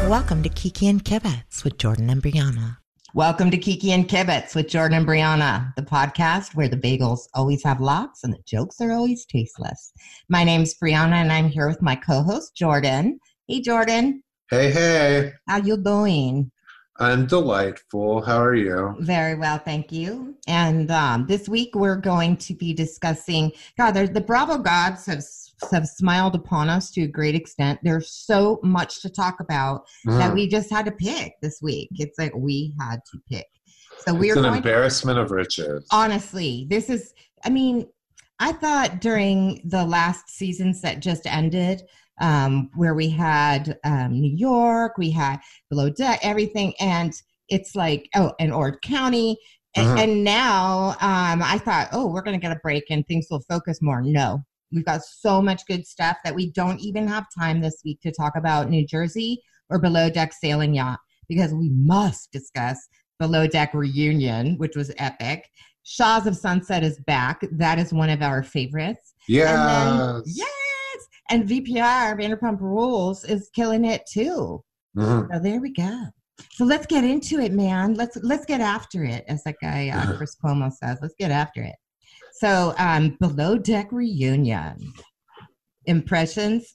Welcome to Kiki and Kibitz with Jordan and Brianna. Welcome to Kiki and Kibitz with Jordan and Brianna, the podcast where the bagels always have locks and the jokes are always tasteless. My name's Brianna and I'm here with my co-host Jordan. Hey Jordan. Hey. How you doing? I'm delightful. How are you? Very well, thank you. And this week we're going to be discussing, the Bravo gods have smiled upon us to a great extent. There's so much to talk about that we just had to pick this week. It's like we had to pick. So it's an embarrassment of riches. Honestly, I thought during the last seasons that just ended, where we had New York, we had Below Deck, everything, and it's like, and Ord County. And now I thought, we're going to get a break and things will focus more. No. We've got so much good stuff that we don't even have time this week to talk about New Jersey or Below Deck Sailing Yacht, because we must discuss Below Deck Reunion, which was epic. Shahs of Sunset is back. That is one of our favorites. Yes. And VPR, Vanderpump Rules, is killing it too. So there we go. So let's get into it, man. Let's get after it, as that guy Chris Cuomo says. Let's get after it. So, Below Deck Reunion. Impressions?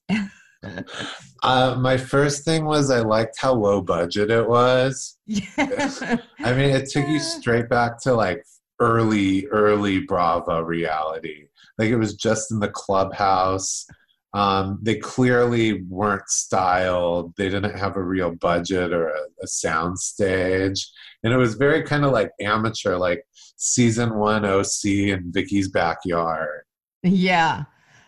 My first thing was I liked how low budget it was. Yeah. I mean, it took you straight back to like early Bravo reality. Like it was just in the clubhouse. They clearly weren't styled. They didn't have a real budget or a sound stage. And it was very kind of like amateur, like season 1 OC in Vicky's backyard. Yeah.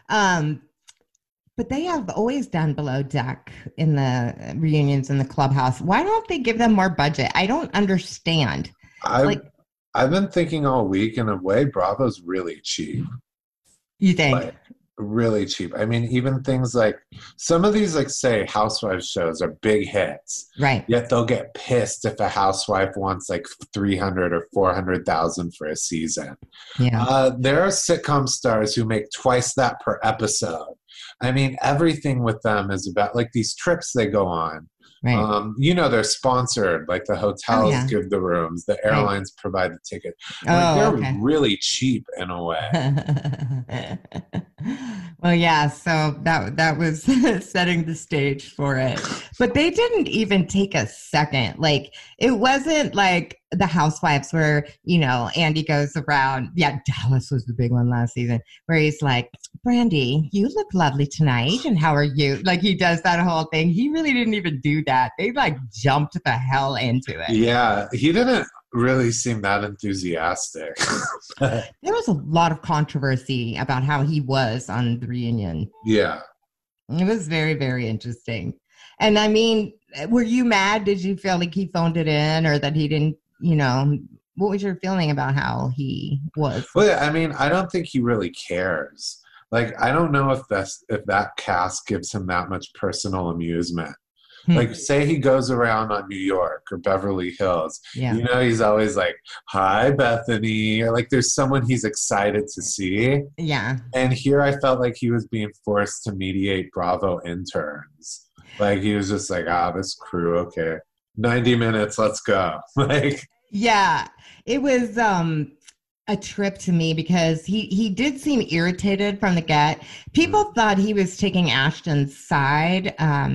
But they have always done Below Deck in the reunions in the clubhouse. Why don't they give them more budget? I don't understand. I've been thinking all week, in a way, Bravo's really cheap. You think? Like, really cheap. I mean, even things like some of these, like say Housewives shows are big hits, right? Yet they'll get pissed if a housewife wants like 300 or 400,000 for a season. Yeah. There are sitcom stars who make twice that per episode. I mean, everything with them is about like these trips they go on. Right. They're sponsored, like the hotels give the rooms, the airlines provide the ticket. They're really cheap in a way. Well, yeah, so that was setting the stage for it. But they didn't even take a second. Like, it wasn't like the Housewives where, Andy goes around. Yeah, Dallas was the big one last season, where he's like, Brandy, you look lovely tonight, and how are you? Like, he does that whole thing. He really didn't even do that. They, like, jumped the hell into it. Yeah, he didn't really seem that enthusiastic. There was a lot of controversy about how he was on the reunion. Yeah. It was very, very interesting. And I mean, were you mad? Did you feel like he phoned it in, or that he didn't, what was your feeling about how he was? Well, I mean, I don't think he really cares. Like, I don't know if that cast gives him that much personal amusement. Like, say he goes around on New York or Beverly Hills. Yeah. He's always like, hi, Bethany. Or like there's someone he's excited to see. Yeah. And here I felt like he was being forced to mediate Bravo interns. Like, he was just like, this crew, okay. 90 minutes, let's go. Like, yeah, it was a trip to me because he did seem irritated from the get. People thought he was taking Ashton's side.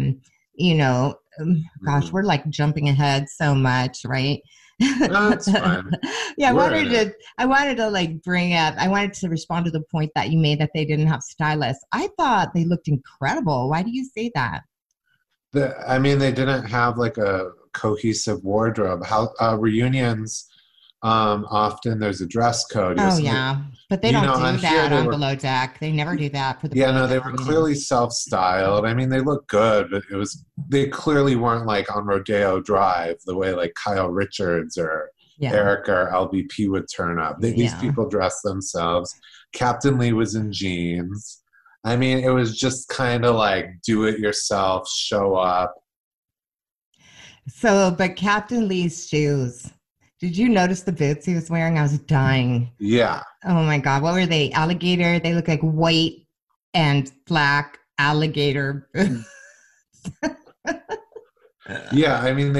Gosh, we're like jumping ahead so much, right? That's fine. Yeah, I wanted to respond to the point that you made that they didn't have stylists. I thought they looked incredible. Why do you say that? They didn't have like a cohesive wardrobe. Reunions, often there's a dress code. But they don't do that on Below Deck. They never do that for the they were clearly self-styled. I mean, they look good, but they clearly weren't like on Rodeo Drive the way like Kyle Richards or Erica or LVP would turn up. These people dress themselves. Captain Lee was in jeans. I mean, it was just kind of like do it yourself, show up. So, but Captain Lee's shoes, did you notice the boots he was wearing? I was dying. Yeah. Oh my God. What were they? Alligator? They look like white and black alligator. Yeah, I mean,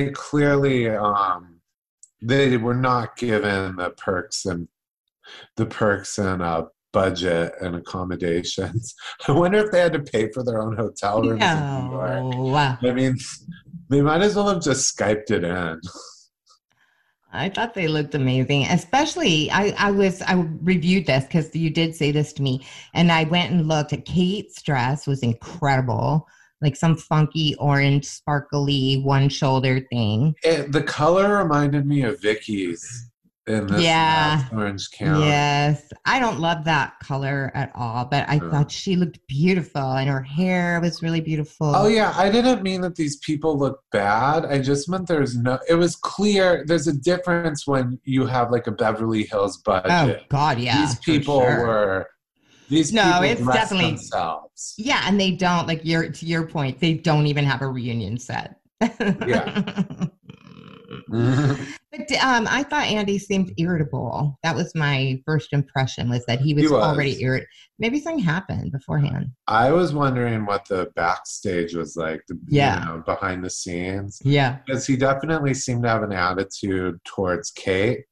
they were not given the perks and budget and accommodations. I wonder if they had to pay for their own hotel rooms in New York. No. I mean, they might as well have just Skyped it in. I thought they looked amazing. Especially, I reviewed this because you did say this to me, and I went and looked at Kate's dress was incredible, like some funky orange, sparkly one shoulder thing. The color reminded me of Vicky's in this last Orange County. Yes, I don't love that color at all, but I thought she looked beautiful, and her hair was really beautiful. Oh yeah, I didn't mean that these people look bad. I just meant it was clear there's a difference when you have like a Beverly Hills budget. Oh God, yeah. These people were it's definitely themselves. Yeah, and they don't, like, to your point, they don't even have a reunion set. Yeah. But I thought Andy seemed irritable. That was my first impression, was that he was already irritable. Maybe something happened beforehand. I was wondering what the backstage was like, behind the scenes. Yeah. Because he definitely seemed to have an attitude towards Kate.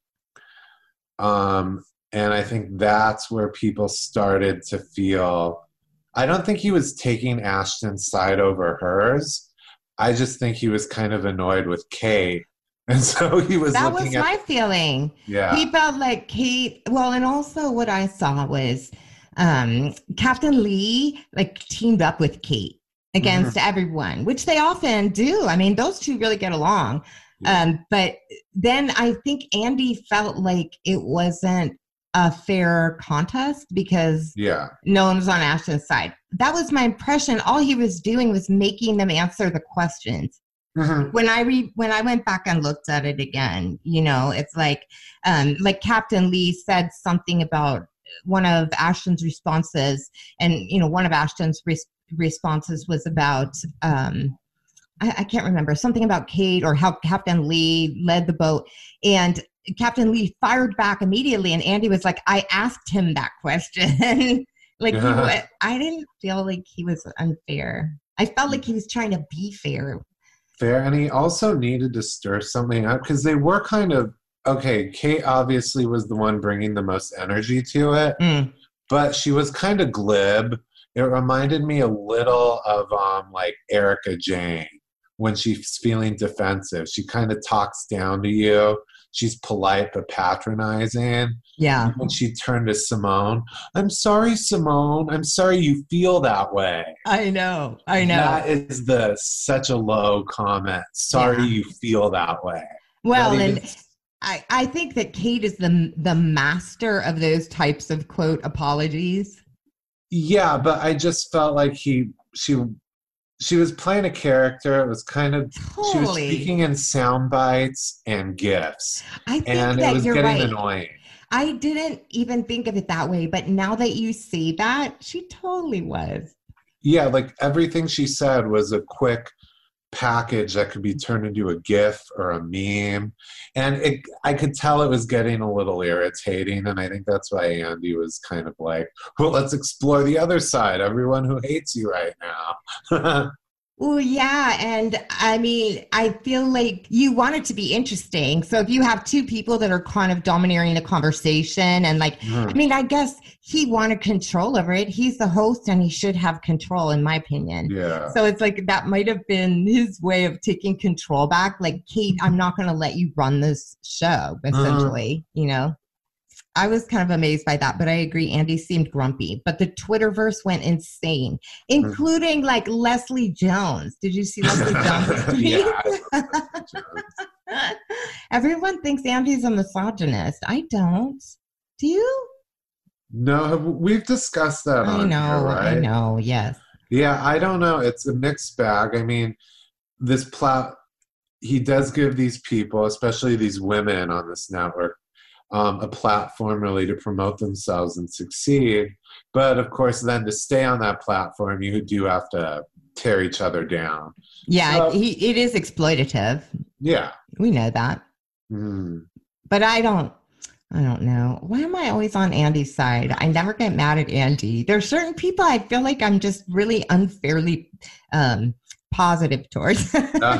And I think that's where people started to feel, I don't think he was taking Ashton's side over hers. I just think he was kind of annoyed with Kate. And so he was That was my feeling. Yeah. He felt like Kate, well, and also what I saw was Captain Lee, like, teamed up with Kate against everyone, which they often do. I mean, those two really get along. Yeah. But then I think Andy felt like it wasn't a fair contest because no one was on Ashton's side. That was my impression. All he was doing was making them answer the questions. When I went back and looked at it again, it's like Captain Lee said something about one of Ashton's responses, and one of Ashton's responses was about I can't remember, something about Kate or how Captain Lee led the boat, and Captain Lee fired back immediately, and Andy was like, I asked him that question. I didn't feel like he was unfair. I felt like he was trying to be fair. And he also needed to stir something up because they were kind of, Kate obviously was the one bringing the most energy to it, but she was kind of glib. It reminded me a little of like Erica Jane when she's feeling defensive. She kind of talks down to you. She's polite but patronizing. Yeah. When she turned to Simone, I'm sorry, Simone. I'm sorry you feel that way. I know. That is such a low comment. Sorry you feel that way. Well, I think that Kate is the master of those types of, quote, apologies. Yeah, but I just felt like she was playing a character. It was kind of, she was speaking in sound bites and gifs. I think and that it was you're getting right. annoying. I didn't even think of it that way, but now that you say that, she totally was. Yeah, like everything she said was a quick package that could be turned into a GIF or a meme. And I could tell it was getting a little irritating. And I think that's why Andy was kind of like, well, let's explore the other side. Everyone who hates you right now. Oh, yeah. And I mean, I feel like you want it to be interesting. So if you have two people that are kind of domineering the conversation and I mean, I guess he wanted control over it. He's the host and he should have control, in my opinion. Yeah. So it's like that might have been his way of taking control back. Like, Kate, I'm not going to let you run this show, essentially, I was kind of amazed by that, but I agree. Andy seemed grumpy, but the Twitterverse went insane, including like Leslie Jones. Did you see Leslie Jones? Yeah. Everyone thinks Andy's a misogynist. I don't. Do you? No, we've discussed that. I know. Yes. Yeah, I don't know. It's a mixed bag. I mean, he does give these people, especially these women on this network, a platform really to promote themselves and succeed. But of course, then to stay on that platform, you do have to tear each other down. Yeah, so, it is exploitative. Yeah. We know that. But I don't know. Why am I always on Andy's side? I never get mad at Andy. There's certain people I feel like I'm just really unfairly positive towards.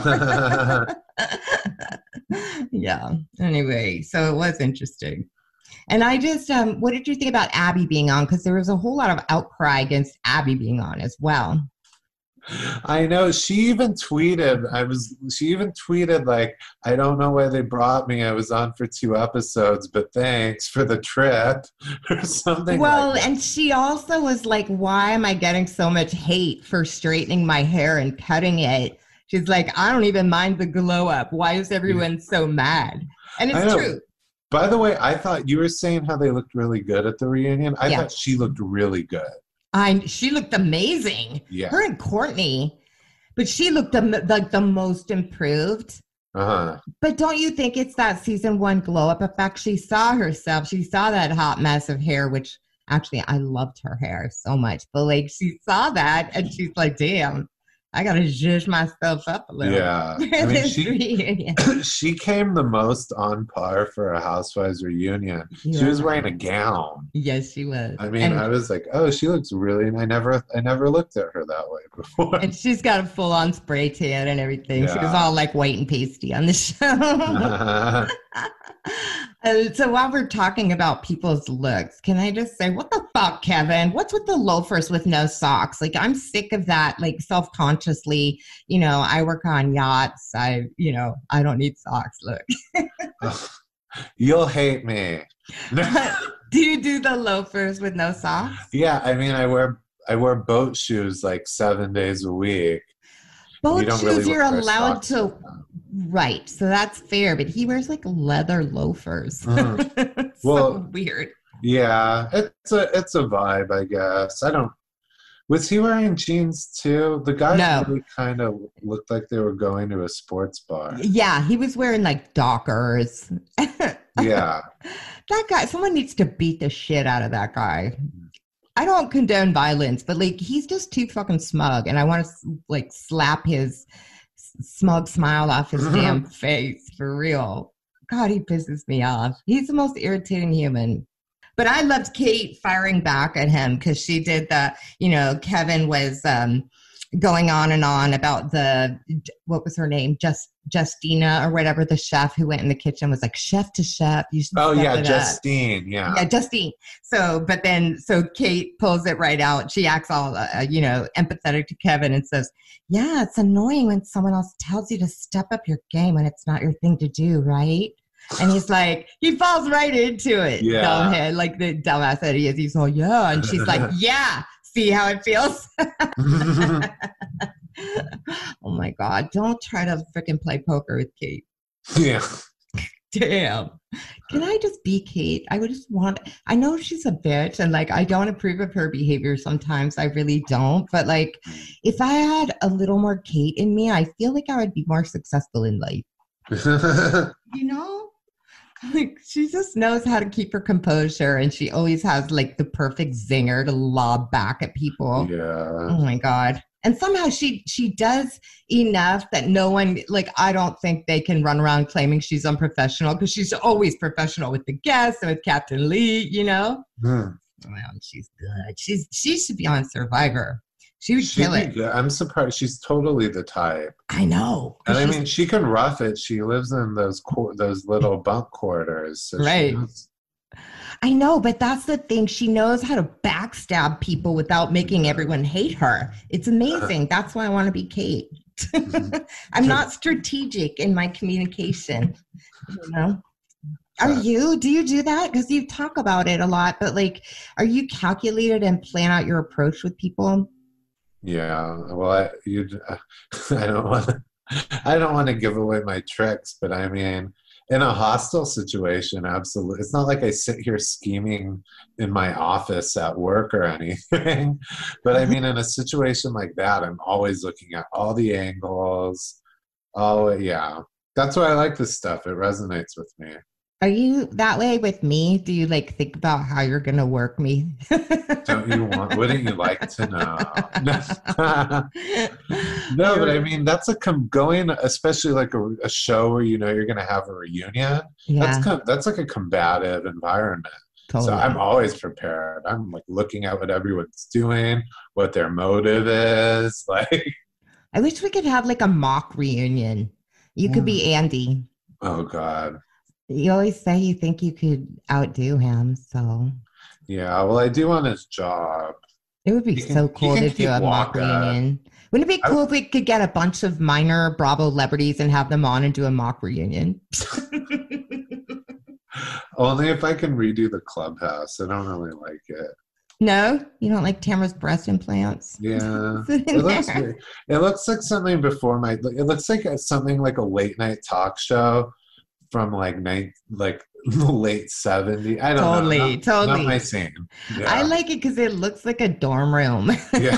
Yeah. Anyway, so it was interesting. And I just, what did you think about Abby being on? Because there was a whole lot of outcry against Abby being on as well. I know she even tweeted, like, I don't know why they brought me. I was on for 2 episodes, but thanks for the trip or something. Well, like that. and she also was like, why am I getting so much hate for straightening my hair and cutting it? She's like, I don't even mind the glow up. Why is everyone so mad? And it's true. By the way, I thought you were saying how they looked really good at the reunion. I thought she looked really good. She looked amazing. Yeah. Her and Courtney, but she looked like the most improved. Uh-huh. But don't you think it's that season 1 glow up effect? She saw herself. She saw that hot mess of hair, which actually I loved her hair so much. But like she saw that and she's like, damn, I got to zhuzh myself up a little. Yeah. I mean, she came the most on par for a Housewives reunion. Yeah. She was wearing a gown. Yes, she was. I mean, I was like, oh, she looks really, I never looked at her that way before. And she's got a full on spray tan and everything. Yeah. She was all like white and pasty on the show. So while we're talking about people's looks, can I just say, what the fuck, Kevin? What's with the loafers with no socks? Like, I'm sick of that, like, self-consciously, I work on yachts. I don't need socks. Look. You'll hate me. Do you do the loafers with no socks? Yeah, I mean, I wear boat shoes like 7 days a week. Boat shoes really you're allowed to, right? So that's fair. But he wears like leather loafers. So weird. Yeah, it's a vibe, I guess. Was he wearing jeans too? The guys really kind of looked like they were going to a sports bar. Yeah, he was wearing like Dockers. Yeah. That guy, someone needs to beat the shit out of that guy. I don't condone violence, but like he's just too fucking smug, and I want to like slap his smug smile off his damn face for real. God, he pisses me off. He's the most irritating human. But I loved Kate firing back at him because she did Kevin was going on and on about what was her name? Justina or whatever, the chef who went in the kitchen was like, chef to chef. You should Justine. Yeah. Yeah, Justine. So Kate pulls it right out. She acts all, empathetic to Kevin and says, yeah, it's annoying when someone else tells you to step up your game when it's not your thing to do, right? And he's like, he falls right into it. Yeah. Dumbhead, like the dumbass that he is. He's all, yeah. And she's like, yeah. See how it feels? Oh my God. Don't try to freaking play poker with Kate. Yeah. Damn. Can I just be Kate? I know she's a bitch and like I don't approve of her behavior sometimes. I really don't. But like if I had a little more Kate in me, I feel like I would be more successful in life. Like she just knows how to keep her composure, and she always has like the perfect zinger to lob back at people. Yeah. Oh my God. And somehow she does enough that no one, like, I don't think they can run around claiming she's unprofessional because she's always professional with the guests and with Captain Lee, Well, she's good. She should be on Survivor. She would kill it. I'm surprised. She's totally the type. I know. And I mean, she can rough it. She lives in those little bunk quarters. So right. I know, but that's the thing. She knows how to backstab people without making everyone hate her. It's amazing. That's why I want to be Kate. I'm not strategic in my communication, Are you? Do you do that? Because you talk about it a lot, but like, are you calculated and plan out your approach with people? Yeah, well, I don't want to give away my tricks, but I mean, in a hostile situation, absolutely. It's not like I sit here scheming in my office at work or anything, but I mean, in a situation like that, I'm always looking at all the angles. Oh, yeah. That's why I like this stuff. It resonates with me. Are you that way with me? Do you like think about how you're going to work me? Wouldn't you like to know? No, but I mean, that's going, especially like a show where you're going to have a reunion. Yeah. That's like a combative environment. Totally. So I'm always prepared. I'm like looking at what everyone's doing, what their motive is. Like, I wish we could have like a mock reunion. You could be Andy. Oh God. You always say you think you could outdo him, so Yeah, well, I do on his job. it would be He so can, he cool can to do keep a mock Waka. reunion. Wouldn't it be cool if we could get a bunch of minor Bravo celebrities and have them on and do a mock reunion? Only if I can redo the clubhouse. I don't really like it. No, you don't like Tamara's breast implants? Yeah, Sit in it looks there. weird. It looks like something before my. It looks like something like a late night talk show from like the late '70s. I don't know. Totally. Not my scene. Yeah. I like it because it looks like a dorm room. Yeah.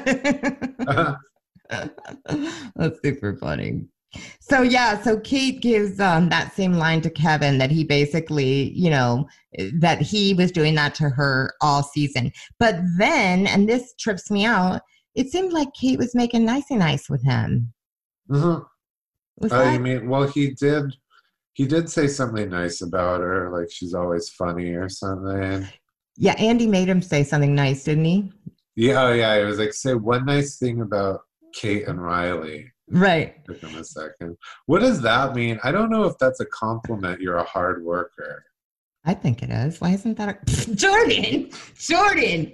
That's super funny. So Kate gives that same line to Kevin that he basically, that he was doing that to her all season. But then, and this trips me out, it seemed like Kate was making nicey nice with him. Mm-hmm. Was Oh, that? you mean? Well, he did. He did say something nice about her, like she's always funny or something. Yeah, Andy made him say something nice, didn't he? Yeah, oh yeah. It was like, say one nice thing about Kate and Riley. Right. Took him a second. What does that mean? I don't know if that's a compliment. You're a hard worker. I think it is. Why isn't that a Jordan?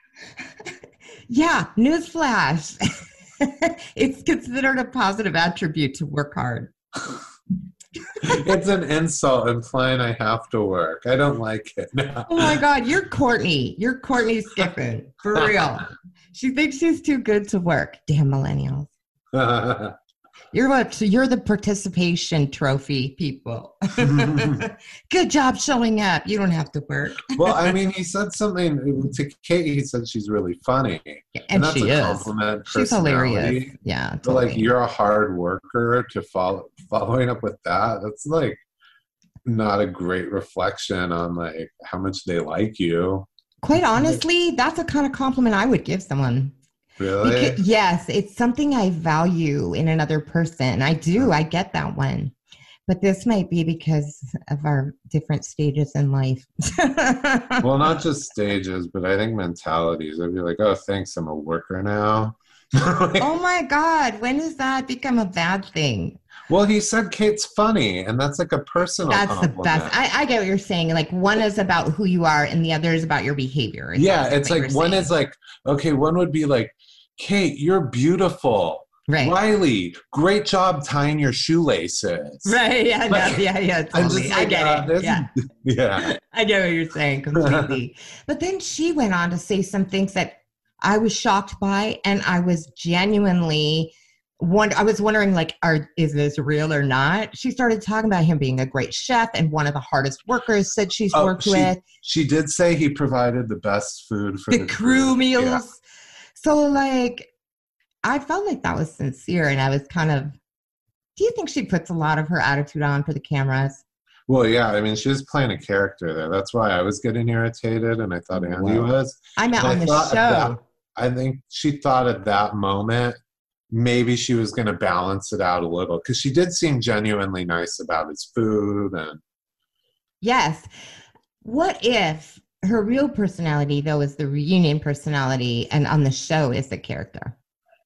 Yeah, newsflash. It's considered a positive attribute to work hard. It's an insult implying I have to work. I don't like it. No. Oh my God, you're Courtney. You're Courtney Skiffin. For real. She thinks she's too good to work. Damn millennials. You're what? So you're the participation trophy people. Good job showing up. You don't have to work. Well, I mean, he said something to Kate. He said she's really funny, And that's she a is. compliment. She's hilarious. Yeah, But totally. like, you're a hard worker. To following up with that, that's like not a great reflection on like how much they like you. Quite honestly, that's a kind of compliment I would give someone. Really? Yes, it's something I value in another person. I do. I get that one. But this might be because of our different stages in life. Well, not just stages, but I think mentalities. I'd be like, oh, thanks, I'm a worker now. Oh my God, when does that become a bad thing? Well, he said Kate's funny, and that's like a personal That's compliment. the best. I get what you're saying. Like one is about who you are and the other is about your behavior. Yeah, it's what like you're one saying. is like, okay, one would be like, Kate, you're beautiful. Right. Riley, great job tying your shoelaces. Right. Yeah. Like, Yeah. I'm Totally. just I like, get it. Yeah. Yeah. I get what you're saying completely. But then she went on to say some things that I was shocked by, and I was genuinely I was wondering, like, is this real or not? She started talking about him being a great chef and one of the hardest workers that she's worked with. She did say he provided the best food for The crew meals. Yeah. So, like, I felt like that was sincere, and I was kind of. Do you think she puts a lot of her attitude on for the cameras? Well, yeah. I mean, she was playing a character there. That's why I was getting irritated, and I thought Andy was. I meant And on the show. I think she thought at that moment maybe she was going to balance it out a little, because she did seem genuinely nice about his food. And Yes. What if her real personality, though, is the reunion personality, and on the show is the character?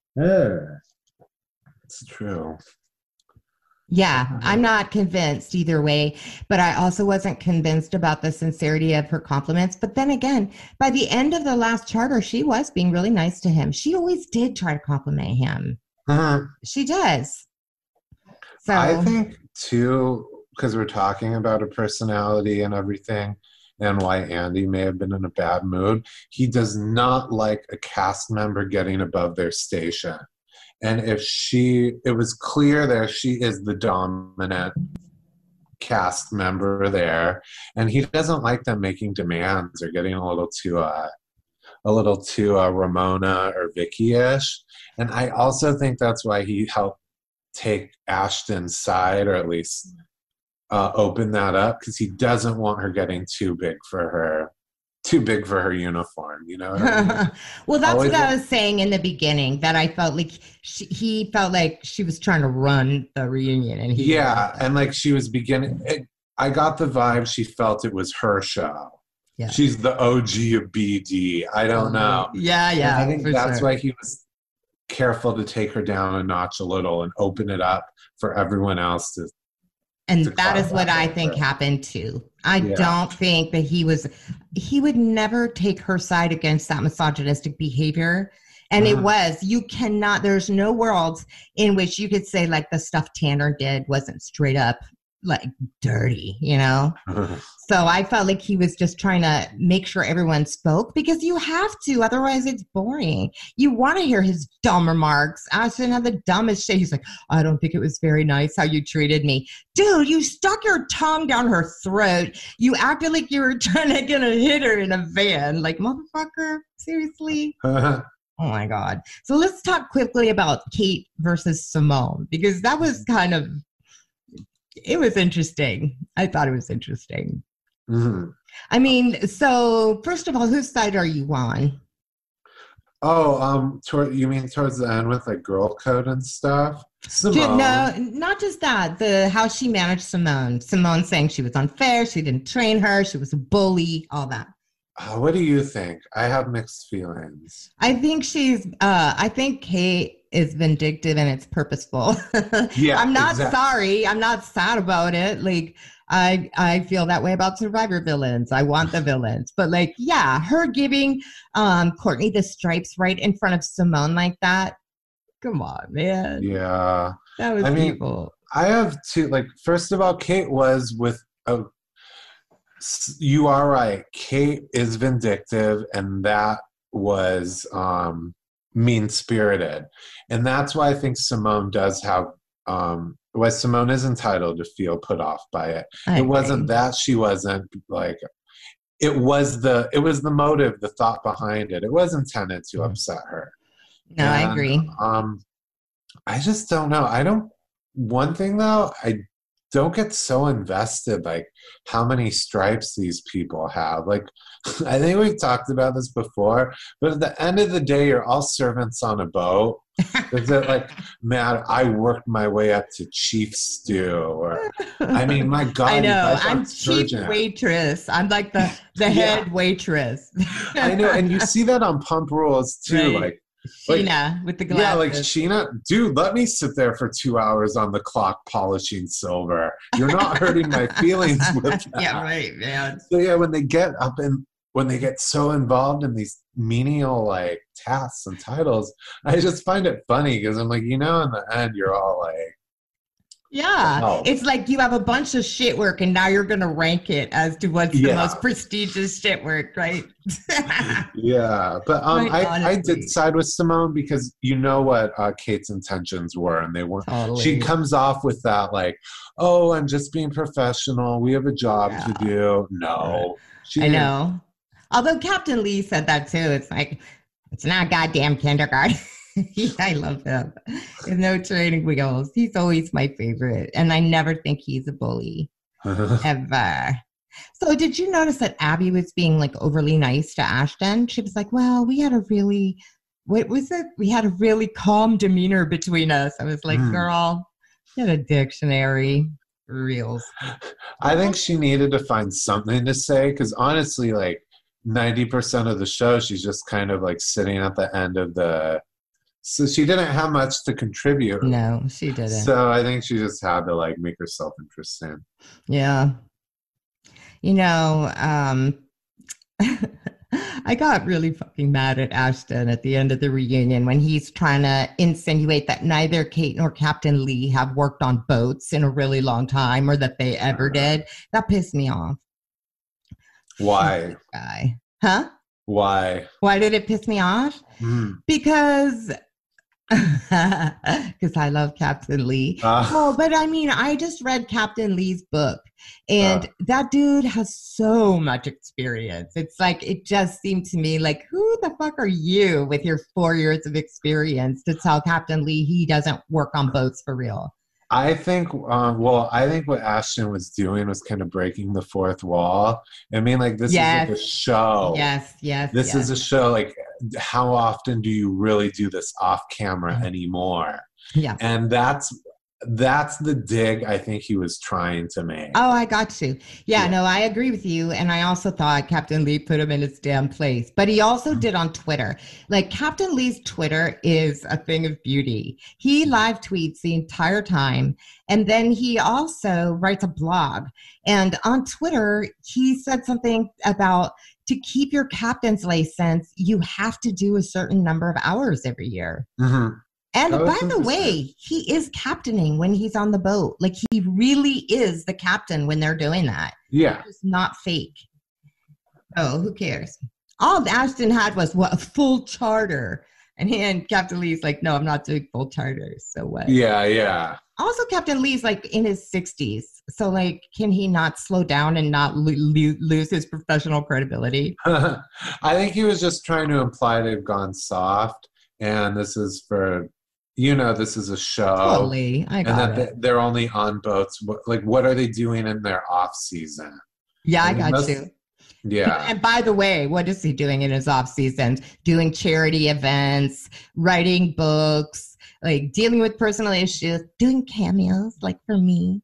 It's true. Yeah, I'm not convinced either way, but I also wasn't convinced about the sincerity of her compliments. But then again, by the end of the last charter, she was being really nice to him. She always did try to compliment him. She does. So I think, too, because we're talking about a personality and everything, and why Andy may have been in a bad mood, he does not like a cast member getting above their station. And it was clear there she is the dominant cast member there, and he doesn't like them making demands or getting a little too Ramona or Vicky-ish. And I also think that's why he helped take Ashton's side, or at least open that up, because he doesn't want her getting too big for her uniform, you know what I mean? well, that's Always what I was saying in the beginning, that I felt like he felt like she was trying to run the reunion, and and like she was I got the vibe she felt it was her show. Yeah. She's the OG of BD. I don't know. Yeah, And I think that's why he was careful to take her down a notch a little and open it up for everyone else to. And that is what I think happened too. I don't think that he would never take her side against that misogynistic behavior. And there's no world in which you could say like the stuff Tanner did wasn't straight up like dirty, you know? So I felt like he was just trying to make sure everyone spoke because you have to, otherwise it's boring. You want to hear his dumb remarks. Ashton had the dumbest shit. He's like, I don't think it was very nice how you treated me. Dude, you stuck your tongue down her throat. You acted like you were trying to get hit her in a van. Like, motherfucker, seriously? Oh my God. So let's talk quickly about Kate versus Simone because that was it was interesting. I thought it was interesting. Mm-hmm. I mean, so first of all, whose side are you on? Oh, you mean towards the end with like girl code and stuff? Simone. No, not just that. How she managed Simone. Simone saying she was unfair. She didn't train her. She was a bully. All that. What do you think? I have mixed feelings. I think I think Kate is vindictive and it's purposeful. Yeah, I'm not sorry. I'm not sad about it. Like, I feel that way about Survivor villains. I want the villains. But like, yeah, her giving Courtney the stripes right in front of Simone like that. Come on, man. Yeah. That was evil. I have two, like, first of all, Kate was you are right. Kate is vindictive, and that was mean-spirited. And that's why I think Simone does have Simone is entitled to feel put off by it. It wasn't that she wasn't like it was the motive, the thought behind it. It was intended to upset her. No, I agree. I just don't know. One thing though, I don't get so invested like how many stripes these people have. Like, I think we've talked about this before, but at the end of the day, you're all servants on a boat. Is it like, man, I worked my way up to chief stew, or I mean, my God, I know I'm chief waitress. I'm like the head waitress. I know, and you see that on Pump Rules too, right. like Sheena with the glasses. Yeah, like Sheena, dude, let me sit there for 2 hours on the clock polishing silver. You're not hurting my feelings with that. Yeah, right, man. So yeah, when they get so involved in these menial like tasks and titles, I just find it funny because I'm like, in the end, you're all like, yeah, It's like you have a bunch of shit work and now you're going to rank it as to what's the most prestigious shit work, right? Yeah, but I did side with Simone because you know what Kate's intentions were, and they weren't. Totally. She comes off with that like, oh, I'm just being professional. We have a job to do. No. I know. Although Captain Lee said that too. It's like, it's not goddamn kindergarten. I love him. There's no training wheels. He's always my favorite. And I never think he's a bully. Ever. So did you notice that Abby was being like overly nice to Ashton? She was like, well, we had a really calm demeanor between us. I was like, girl, get a dictionary. Reals. I think she needed to find something to say because honestly, like 90% of the show, she's just kind of like sitting at the end of so she didn't have much to contribute. No, she didn't. So I think she just had to like make herself interesting. Yeah. I got really fucking mad at Ashton at the end of the reunion when he's trying to insinuate that neither Kate nor Captain Lee have worked on boats in a really long time or that they ever did. That pissed me off. Why? Guy. Huh? Why? Why did it piss me off? Because I love Captain Lee. But I mean, I just read Captain Lee's book, and that dude has so much experience. It's like, it just seemed to me like, who the fuck are you with your 4 years of experience to tell Captain Lee he doesn't work on boats for real? I think, I think what Ashton was doing was kind of breaking the fourth wall. I mean, like, this is like a show. Yes. This is a show. Like, how often do you really do this off camera anymore? Yeah. And that's that's the dig I think he was trying to make. Oh, I got you. Yeah, no, I agree with you. And I also thought Captain Lee put him in his damn place. But he also did on Twitter. Like, Captain Lee's Twitter is a thing of beauty. He live tweets the entire time. And then he also writes a blog. And on Twitter, he said something about to keep your captain's license, you have to do a certain number of hours every year. Mm-hmm. And by the way, he is captaining when he's on the boat. Like, he really is the captain when they're doing that. Yeah. It's not fake. Oh, who cares? All Ashton had was, what, a full charter. And Captain Lee's like, no, I'm not doing full charters. So what? Yeah. Also, Captain Lee's like in his 60s. So, like, can he not slow down and not lose his professional credibility? I think he was just trying to imply they've gone soft. And this is for... this is a show. Totally. I got it. They're only on boats. What are they doing in their off season? Yeah, I got you. Yeah. And by the way, what is he doing in his off season? Doing charity events, writing books, like dealing with personal issues, doing cameos, like for me.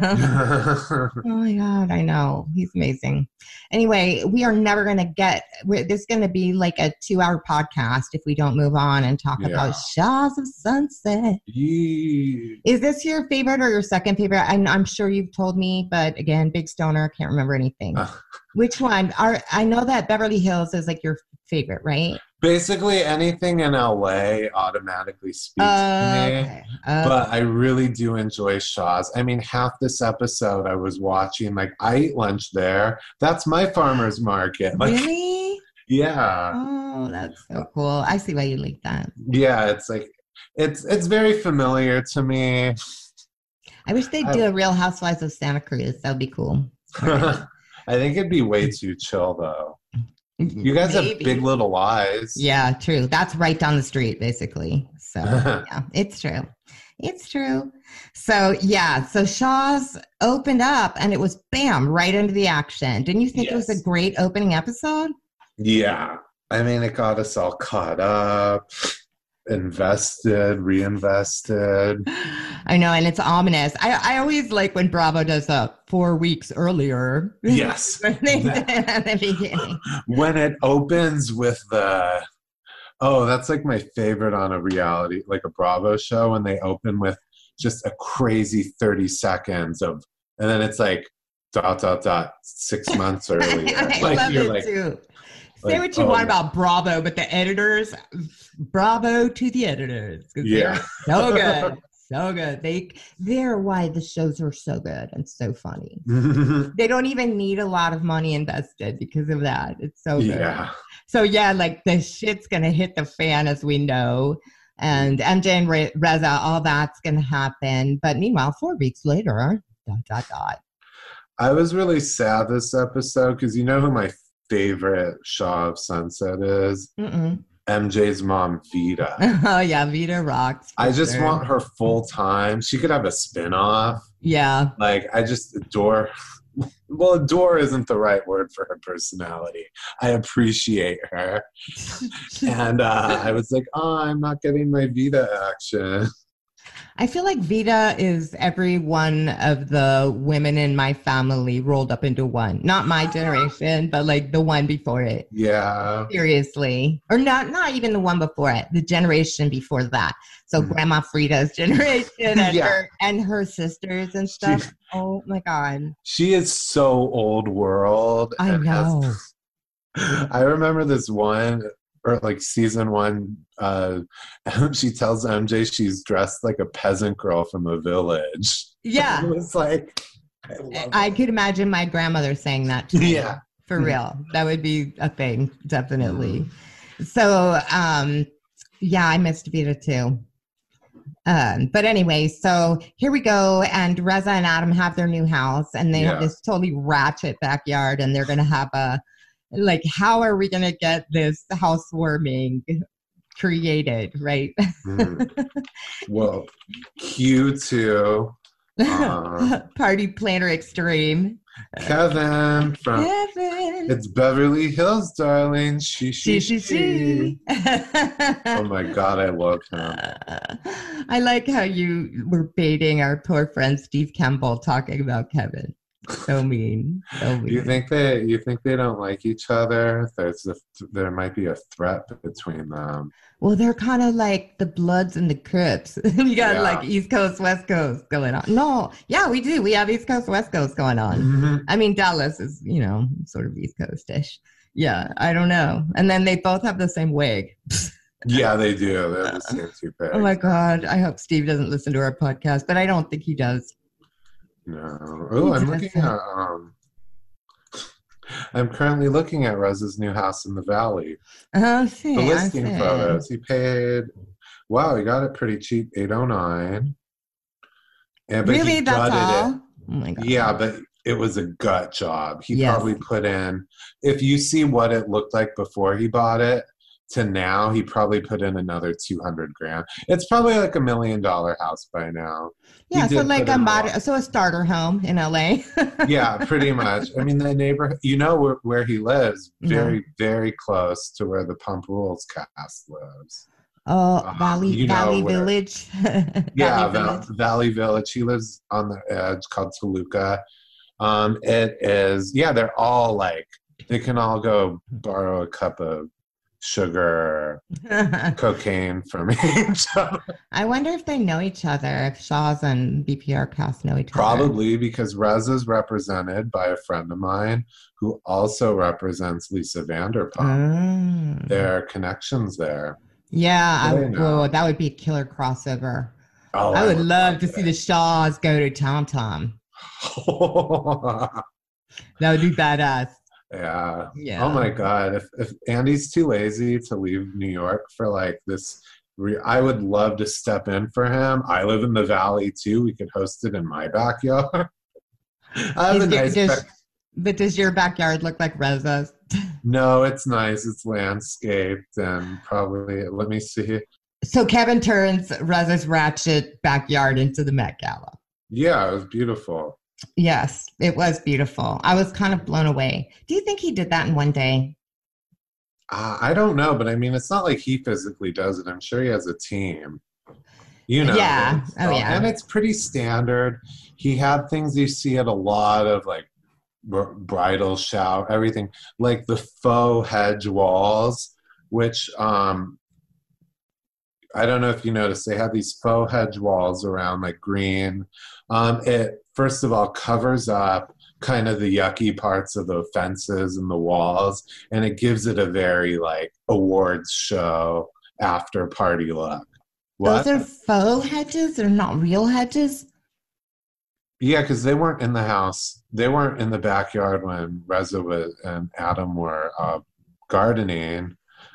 Oh my God, I know. He's amazing. Anyway, we are never going to this is going to be like a 2-hour podcast if we don't move on and talk about Shahs of Sunset. Yeah. Is this your favorite or your second favorite? I'm sure you've told me, but again, big stoner, can't remember anything. Which one? I know that Beverly Hills is like your favorite, right? Basically, anything in LA automatically speaks to me. Okay. But I really do enjoy Shaw's. I mean, half this episode I was watching, like, I eat lunch there. That's my farmer's market. Like, really? Yeah. Oh, that's so cool. I see why you like that. Yeah, it's like, it's very familiar to me. I wish they'd do a Real Housewives of Santa Cruz. That would be cool. I think it'd be way too chill, though. You guys have Big Little Lies. Yeah, true. That's right down the street, basically. So, yeah, it's true. It's true. So, yeah. So Shaw's opened up and it was bam, right into the action. Didn't you think it was a great opening episode? Yeah. I mean, it got us all caught up, invested, reinvested. I know, and it's ominous. I always like when Bravo does 4 weeks earlier. Yes. When they did at the beginning. When it opens with that's like my favorite on a reality, like a Bravo show, when they open with just a crazy 30 seconds and then it's like ... 6 months earlier. I like, love it too. Say what you want about Bravo, but the editors, bravo to the editors. Yeah. So good. So good. They're why the shows are so good and so funny. They don't even need a lot of money invested because of that. It's so good. Yeah. So yeah, like the shit's going to hit the fan, as we know. And MJ and Reza, all that's going to happen. But meanwhile, 4 weeks later, ... I was really sad this episode because you know who my favorite Shaw of Sunset is? MJ's mom, Vita. Oh, yeah, Vita rocks. I just want her full time. She could have a spinoff. Yeah. Like, I just adore... Well, adore isn't the right word for her personality. I appreciate her. And I was like, I'm not getting my Vita action. I feel like Vita is every one of the women in my family rolled up into one. Not my generation, but like the one before it. Yeah. Seriously. Or not even the one before it, the generation before that. So Grandma Frida's generation and her sisters and stuff. Oh my God. She is so old world. I know. I remember this one, or like season 1, she tells MJ she's dressed like a peasant girl from a village. Yeah. It was like, I could imagine my grandmother saying that to me. Yeah. For real. That would be a thing, definitely. So, yeah, I missed Vita too. But anyway, so here we go. And Reza and Adam have their new house and they have this totally ratchet backyard and they're going to have like, how are we going to get this housewarming created, right? Well, Q2. Party Planner Extreme. Kevin It's Beverly Hills, darling. She. Oh my God, I love him. I like how you were baiting our poor friend Steve Campbell talking about Kevin. So mean. So mean. You think they don't like each other? There might be a threat between them. Well, they're kind of like the Bloods and the Crips. We got like East Coast, West Coast going on. No, yeah, we do. We have East Coast, West Coast going on. Mm-hmm. I mean, Dallas is, sort of East Coast-ish. Yeah, I don't know. And then they both have the same wig. Yeah, they do. They're the same two pairs. Oh my God. I hope Steve doesn't listen to our podcast, but I don't think he does. No. Oh, I'm currently looking at Rez's new house in the Valley. Oh, the listing photos. He paid, wow, he got it pretty cheap, $809. But really? he That's all? it. Oh my God. Yeah, but it was a gut job. He probably put in, if you see what it looked like before he bought it to now, he probably put in another $200,000. It's probably like $1 million house by now. Yeah, so like a starter home in LA. Yeah, pretty much. I mean, the neighborhood, where he lives, very, very close to where the Pump Rules cast lives. Oh, Valley Village. Valley Village. He lives on the edge called Toluca. It is, they're all like, they can all go borrow a cup of sugar, cocaine from each other. I wonder if they know each other, if Shaw's and BPR cast know each other. Probably, because Rez is represented by a friend of mine who also represents Lisa Vanderpump. There are connections there. Yeah, that would be a killer crossover. Oh, I would love to see the Shaws go to Tom Tom. That would be badass. Yeah. Oh my God. If Andy's too lazy to leave New York for like this, I would love to step in for him. I live in the Valley too. We could host it in my backyard. But does your backyard look like Reza's? No, it's nice. It's landscaped and probably, let me see. So Kevin turns Reza's ratchet backyard into the Met Gala. Yeah, it was beautiful. Yes, it was beautiful. I was kind of blown away. Do you think he did that in one day? I don't know, but I mean, it's not like he physically does it. I'm sure he has a team. Yeah. Oh, yeah. And it's pretty standard. He had things you see at a lot of like bridal shower, everything, like the faux hedge walls, which I don't know if you noticed, they have these faux hedge walls around like green. It first of all covers up kind of the yucky parts of the fences and the walls, and it gives it a very like awards show after party look. What? Those are faux hedges? They're not real hedges? Yeah, because they weren't in the house. They weren't in the backyard when Reza and Adam were gardening.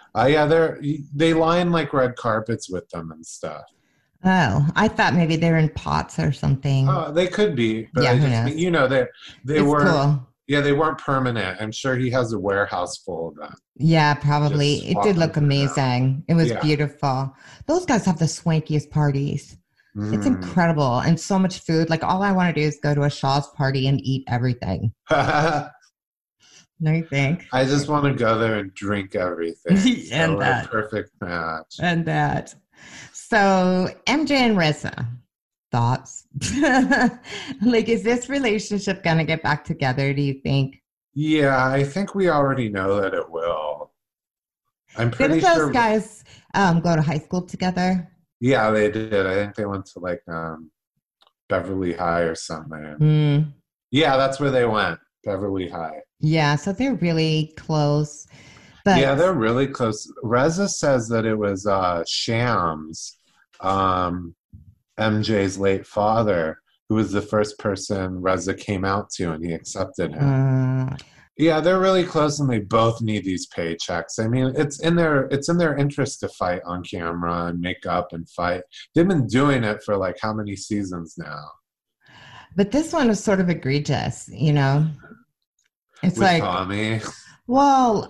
They line like red carpets with them and stuff. Oh, I thought maybe they're in pots or something. Oh, they could be, but they weren't. Cool. Yeah, they weren't permanent. I'm sure he has a warehouse full of them. Yeah, probably. It did look amazing. It was beautiful. Those guys have the swankiest parties. It's incredible, and so much food. Like all I want to do is go to a Shaw's party and eat everything. No, you think? I just want to go there and drink everything. And that. A perfect match. And that. So MJ and Reza, thoughts? Like, is this relationship going to get back together, do you think? Yeah, I think we already know that it will. I'm pretty sure. Didn't those guys go to high school together? Yeah, they did. I think they went to like Beverly High or something. Yeah, that's where they went, Beverly High. Yeah, so they're really close. But yeah, they're really close. Reza says that it was Shams, MJ's late father, who was the first person Reza came out to, and he accepted him. Yeah, they're really close, and they both need these paychecks. I mean, it's in their interest to fight on camera and make up and fight. They've been doing it for like how many seasons now? But this one was sort of egregious, It's with like Tommy. Well,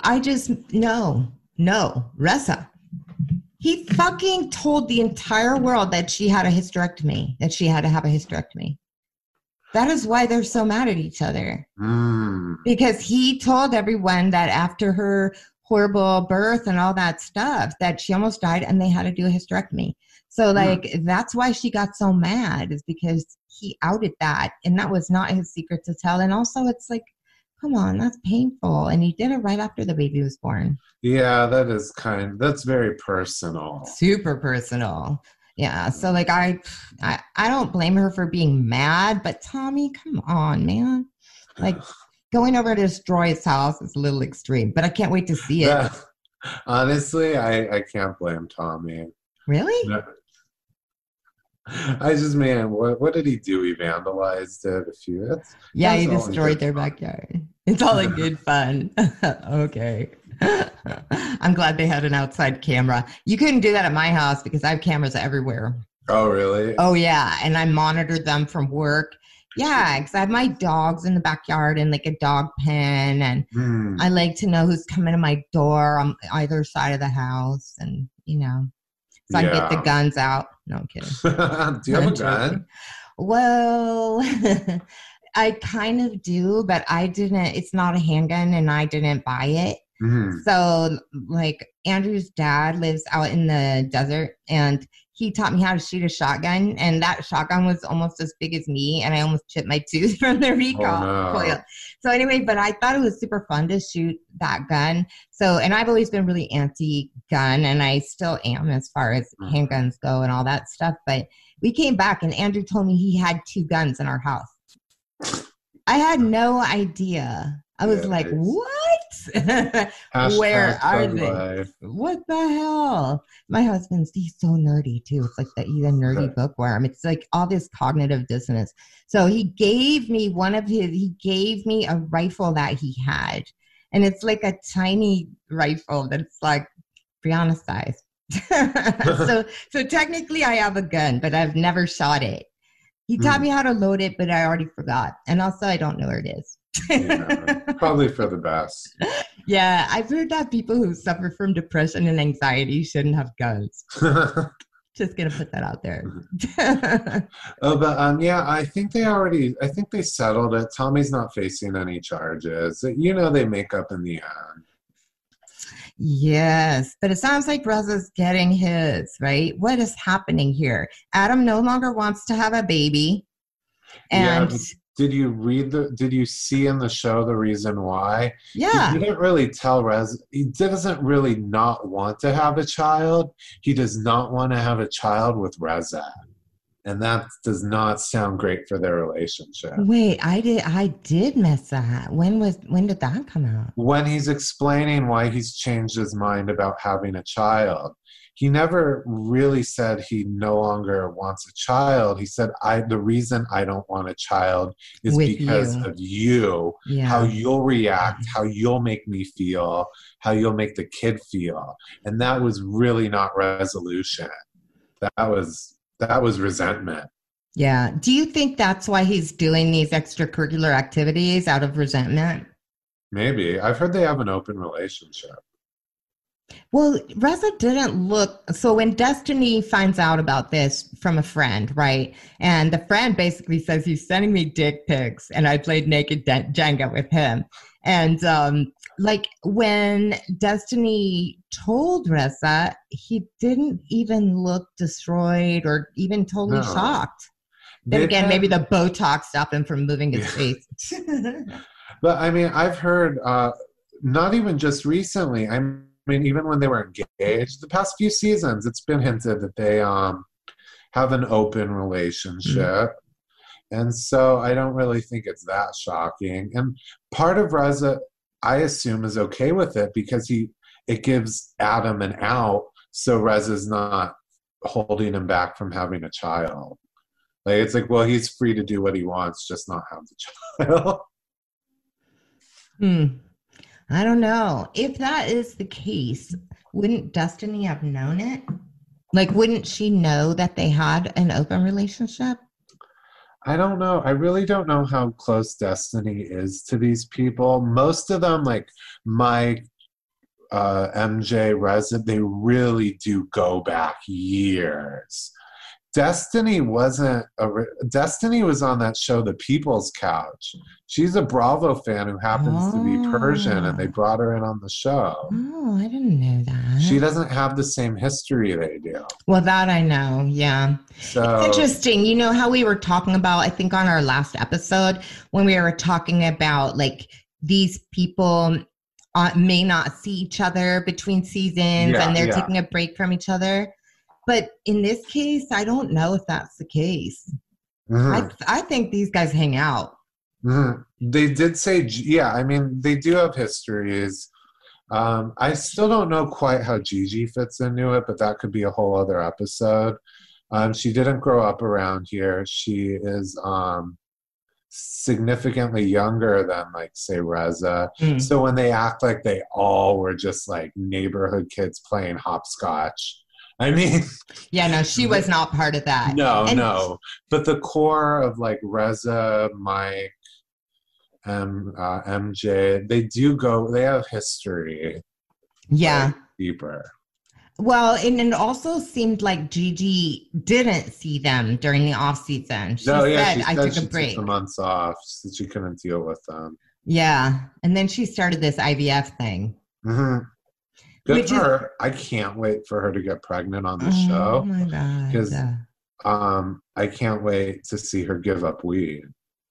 no, Reza. He fucking told the entire world that she had a hysterectomy, that she had to have a hysterectomy. That is why they're so mad at each other. Mm. Because he told everyone that after her horrible birth and all that stuff, that she almost died and they had to do a hysterectomy. So, like, that's why she got so mad, is because he outed that. And that was not his secret to tell. And also, it's like, come on, that's painful. And he did it right after the baby was born. Yeah, that's very personal. Super personal. Yeah. So, like, I don't blame her for being mad, but Tommy, come on, man. Like, going over to destroy his house is a little extreme, but I can't wait to see it. Honestly, I can't blame Tommy. Really? No. I just, man, what did he do? He vandalized it a few. He destroyed their backyard. It's all in good fun. Okay. I'm glad they had an outside camera. You couldn't do that at my house because I have cameras everywhere. Oh, really? Oh, yeah. And I monitored them from work. Yeah, because I have my dogs in the backyard and like a dog pen. And I like to know who's coming to my door on either side of the house. And, so I get the guns out. No, I'm kidding. Do you have a gun? Well, I kind of do, but I didn't. It's not a handgun and I didn't buy it. Mm-hmm. So, like, Andrew's dad lives out in the desert and he taught me how to shoot a shotgun. And that shotgun was almost as big as me. And I almost chipped my tooth from the recoil. Oh, no. So anyway, but I thought it was super fun to shoot that gun. So, and I've always been really anti-gun and I still am as far as handguns go and all that stuff. But we came back and Andrew told me he had 2 guns in our house. I had no idea. I was like, what? Where are they? What the hell? My he's so nerdy too. It's like that he's a nerdy bookworm. It's like all this cognitive dissonance. So he gave me a rifle that he had. And it's like a tiny rifle that's like Brianna size. so technically I have a gun, but I've never shot it. He taught me how to load it, but I already forgot. And also I don't know where it is. Probably for the best. Yeah, I've heard that people who suffer from depression and anxiety shouldn't have guns. Just gonna put that out there. I think they settled it. Tommy's not facing any charges. They make up in the end. Yes, but it sounds like Reza's getting his, right? What is happening here? Adam no longer wants to have a baby. And did you see in the show the reason why? Yeah. He didn't really tell Reza. He doesn't really not want to have a child. He does not want to have a child with Reza. And that does not sound great for their relationship. Wait, I did miss that. When did that come out? When he's explaining why he's changed his mind about having a child. He never really said he no longer wants a child. He said, the reason I don't want a child is because of you, how you'll react, how you'll make me feel, how you'll make the kid feel. And that was really not resolution. That was resentment. Yeah. Do you think that's why he's doing these extracurricular activities out of resentment? Maybe. I've heard they have an open relationship. Well, Reza didn't look. So when Destiny finds out about this from a friend, right? And the friend basically says he's sending me dick pics and I played naked Jenga with him. And like when Destiny told Reza, he didn't even look destroyed or even totally shocked. Then again, maybe the Botox stopped him from moving his face. But I mean, I've heard, not even just recently, I mean, even when they were engaged, the past few seasons, it's been hinted that they have an open relationship. Mm-hmm. And so I don't really think it's that shocking. And part of Reza, I assume, is okay with it because it gives Adam an out, so Reza's not holding him back from having a child. Like, it's like, well, he's free to do what he wants, just not have the child. I don't know. If that is the case, wouldn't Destiny have known it? Like, wouldn't she know that they had an open relationship? I don't know. I really don't know how close Destiny is to these people. Most of them, like Mike, MJ, Reza, they really do go back years. Destiny wasn't Destiny was on that show, The People's Couch. She's a Bravo fan who happens to be Persian, and they brought her in on the show. Oh, I didn't know that. She doesn't have the same history they do. Well, that I know, yeah. So It's interesting. You know how we were talking about, I think on our last episode, when we were talking about like these people may not see each other between seasons and they're taking a break from each other. But in this case, I don't know if that's the case. I think these guys hang out. They did say, I mean, they do have histories. I still don't know quite how Gigi fits into it, but that could be a whole other episode. She didn't grow up around here. She is significantly younger than, like, say, Reza. So when they act like they all were just like neighborhood kids playing hopscotch, I mean, yeah, no, she was not part of that. No. But the core of like Reza, Mike, MJ, they have history. Yeah. Like, deeper. Well, and it also seemed like Gigi didn't see them during the off season. She said I took a break. Took the months off so she couldn't deal with them. Yeah. And then she started this IVF thing. Good for her. I can't wait for her to get pregnant on the show. Oh my God. Because I can't wait to see her give up weed.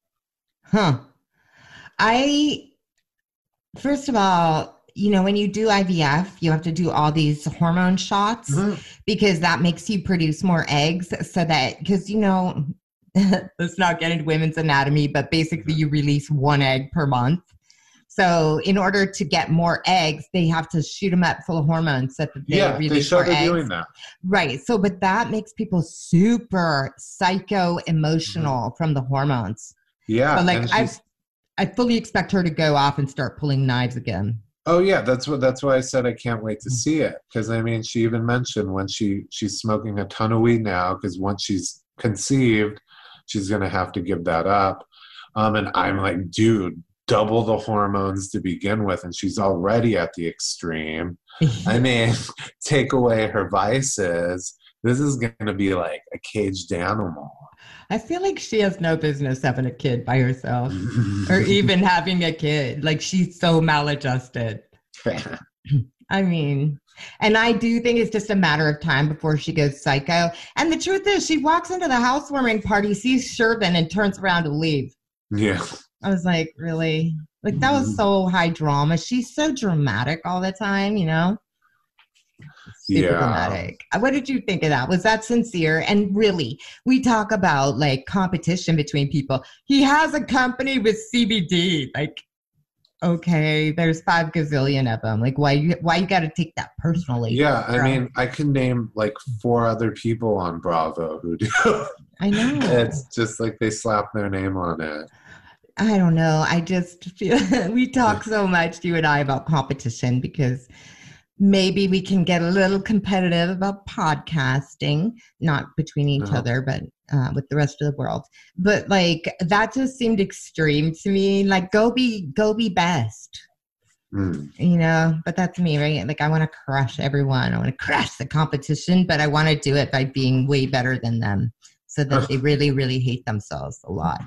First of all, you know, when you do IVF, you have to do all these hormone shots because that makes you produce more eggs because, you know, let's not get into women's anatomy, but basically you release one egg per month. So in order to get more eggs, they have to shoot them up full of hormones so that they release more eggs. Yeah, they show doing that. Right. So, but that makes people super psycho-emotional from the hormones. Yeah. But like, I fully expect her to go off and start pulling knives again. Oh yeah, that's why I said I can't wait to see it. Because I mean, she even mentioned when she's smoking a ton of weed now, because once she's conceived, she's gonna have to give that up. And I'm like, dude, double the hormones to begin with, and she's already at the extreme. I mean, take away her vices. This is gonna be like a caged animal. I feel like she has no business having a kid by herself or even having a kid. Like, she's so maladjusted. I mean, and I do think it's just a matter of time before she goes psycho. And the truth is, she walks into the housewarming party, sees Shervin, and turns around to leave. Yeah. I was like, really? Like, that was so high drama. She's so dramatic all the time, you know? Super dramatic. What did you think of that? Was that sincere? And really, we talk about like competition between people. He has a company with CBD. Like, okay, there's 5 gazillion of them. Like, why you got to take that personally? Yeah, I mean, I can name like 4 other people on Bravo who do. I know. It's just like they slap their name on it. I don't know. I just feel we talk so much, you and I, about competition because maybe we can get a little competitive about podcasting, not between each other, but with the rest of the world. But like, that just seemed extreme to me. Like, go be best, you know, but that's me, right? Like, I want to crush everyone. I want to crush the competition, but I want to do it by being way better than them so that they really, really hate themselves a lot.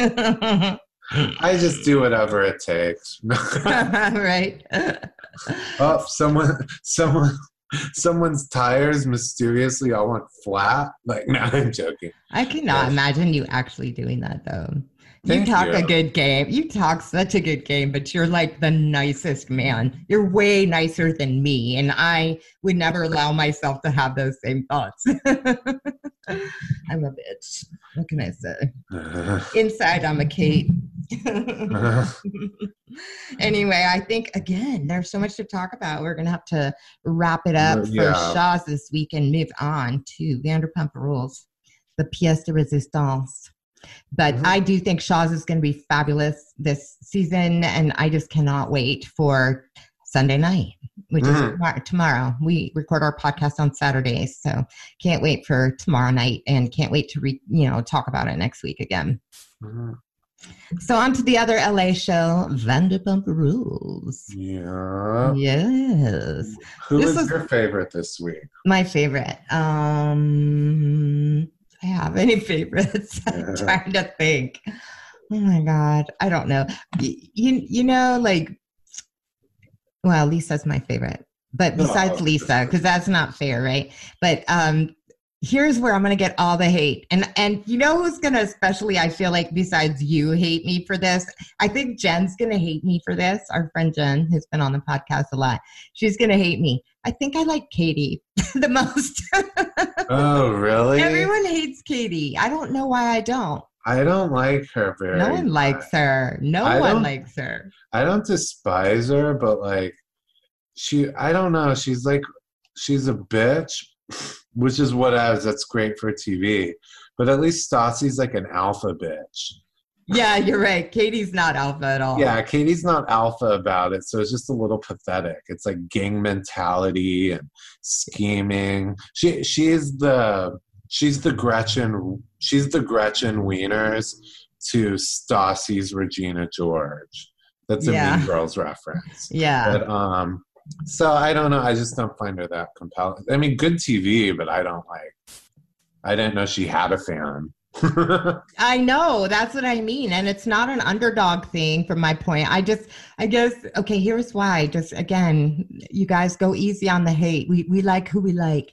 I just do whatever it takes. Right. Oh, someone's tires mysteriously all went flat. Like, no, I'm joking. I cannot imagine you actually doing that, though. You talk a good game. You talk such a good game, but you're like the nicest man. You're way nicer than me, and I would never allow myself to have those same thoughts. I'm a bitch. What can I say? Inside, I'm a Kate. Anyway, I think, again, there's so much to talk about. We're going to have to wrap it up for Shaw's this week and move on to Vanderpump Rules, the pièce de résistance. But I do think Shaw's is going to be fabulous this season, and I just cannot wait for Sunday night, which is tomorrow. We record our podcast on Saturdays, so can't wait for tomorrow night, and can't wait to talk about it next week again. So on to the other LA show, Vanderpump Rules. Yeah. Yes. Who is your favorite this week? My favorite. I have any favorites. I'm trying to think. Oh my God. I don't know. You know, like, well, Lisa's my favorite, but besides Lisa, because that's not fair, right? But here's where I'm going to get all the hate. And you know who's going to, especially, I feel like, besides you, hate me for this? I think Jen's going to hate me for this. Our friend Jen, who's been on the podcast a lot, she's going to hate me. I think I like Katie the most. Oh, really? Everyone hates Katie. I don't know why I don't. I don't like her very much. No one likes her. No one likes her. I don't despise her, but like, I don't know. She's a bitch. Which is that's great for TV. But at least Stassi's like an alpha bitch. Yeah, you're right. Katie's not alpha at all. Yeah, Katie's not alpha about it. So it's just a little pathetic. It's like gang mentality and scheming. She's the Gretchen Wieners to Stassi's Regina George. That's a Mean Girls reference. Yeah. But so I don't know. I just don't find her that compelling. I mean, good TV, but I didn't know she had a fan. I know. That's what I mean. And it's not an underdog thing from my point. I guess, okay, here's why. Just again, you guys go easy on the hate. We like who we like.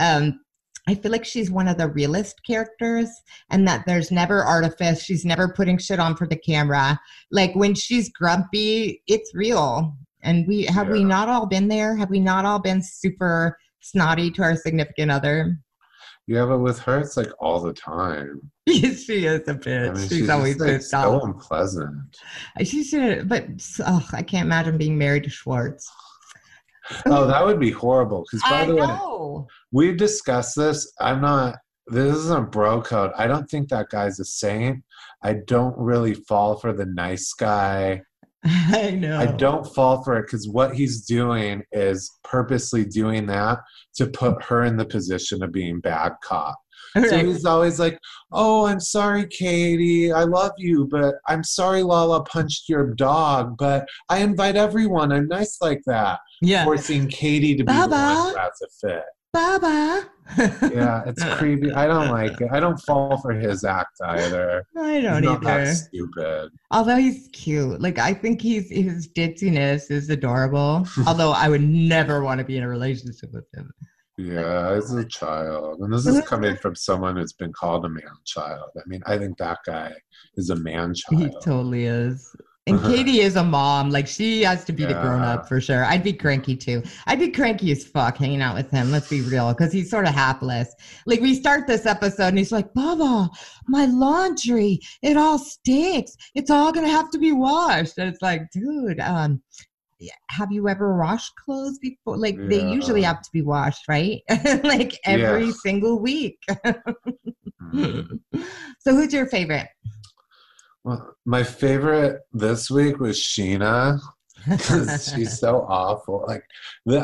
I feel like she's one of the realist characters and that there's never artifice. She's never putting shit on for the camera. Like when she's grumpy, it's real. And we not all been there? Have we not all been super snotty to our significant other? Yeah, but with her, it's like all the time. She is a bitch. I mean, she's always pissed off. So unpleasant. She should, but I can't imagine being married to Schwartz. Oh, that would be horrible. Because by the way, we've discussed this. This isn't bro code. I don't think that guy's a saint. I don't really fall for the nice guy. I know. I don't fall for it because what he's doing is purposely doing that to put her in the position of being bad cop. Right. So he's always like, oh, I'm sorry, Katie. I love you, but I'm sorry Lala punched your dog, but I invite everyone. I'm nice like that. Yeah. Forcing Katie to be the one who has a fit. Baba. Yeah, it's creepy. I don't like it. I don't fall for his act either. I don't he's either. Not that stupid. Although he's cute. Like I think his ditziness is adorable. Although I would never want to be in a relationship with him. Yeah, as a child. And this is coming from someone who's been called a man-child. I mean, I think that guy is a man-child. He totally is. And Katie is a mom. Like, she has to be the grown-up for sure. I'd be cranky, too. I'd be cranky as fuck hanging out with him. Let's be real. Because he's sort of hapless. Like, we start this episode, and he's like, Baba, my laundry, it all stinks. It's all going to have to be washed. And it's like, dude, have you ever washed clothes before? Like, they usually have to be washed, right? Like, every single week. So who's your favorite? Well, my favorite this week was Sheena because she's so awful. Like the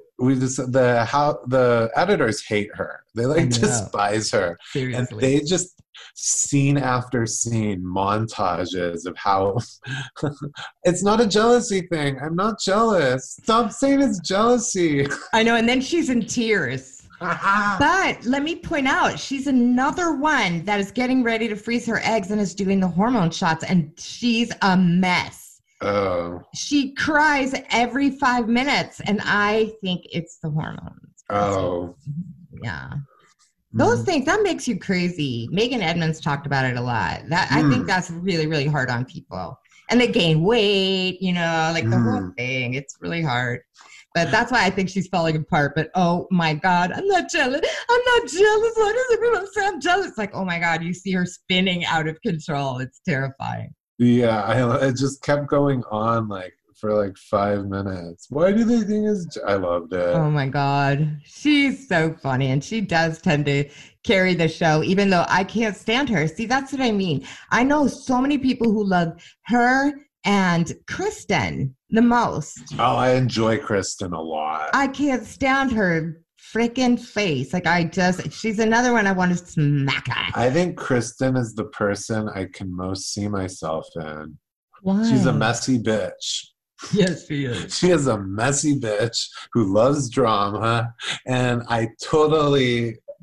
editors hate her. They despise her. Seriously. And they just scene after scene montages of how it's not a jealousy thing. I'm not jealous. Stop saying it's jealousy. I know, and then she's in tears. But let me point out, she's another one that is getting ready to freeze her eggs and is doing the hormone shots, and she's a mess. Oh. She cries every 5 minutes, and I think it's the hormones. Oh. Yeah. Those things, that makes you crazy. Megan Edmonds talked about it a lot. I think that's really, really hard on people. And they gain weight, like the whole thing. It's really hard. But that's why I think she's falling apart. But, oh, my God, I'm not jealous. I'm not jealous. Why does everyone say I'm jealous? It's like, oh, my God, you see her spinning out of control. It's terrifying. Yeah, it just kept going on, for 5 minutes. Why do they think I loved it. Oh, my God. She's so funny. And she does tend to carry the show, even though I can't stand her. See, that's what I mean. I know so many people who love her and Kristen the most. Oh, I enjoy Kristen a lot. I can't stand her freaking face. She's another one I want to smack her. I think Kristen is the person I can most see myself in. Why? She's a messy bitch. Yes, she is. She is a messy bitch who loves drama, and I totally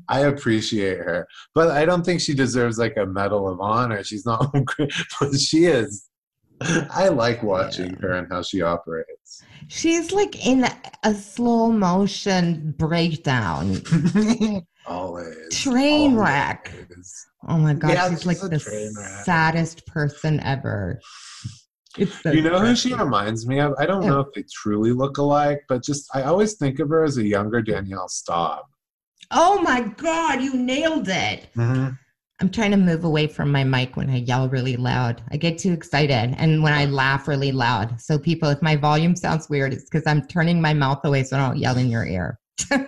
I appreciate her, but I don't think she deserves like a Medal of Honor. She's not, but she is. I like watching her and how she operates. She's like in a slow motion breakdown. Always. Train wreck. Oh my God, Yeah, she's like the saddest person ever. It's so you know who she reminds me of? I don't know if they truly look alike, but just I always think of her as a younger Danielle Staub. Oh my God, you nailed it. Mm-hmm. I'm trying to move away from my mic when I yell really loud. I get too excited and when I laugh really loud. So people, if my volume sounds weird, it's because I'm turning my mouth away so I don't yell in your ear.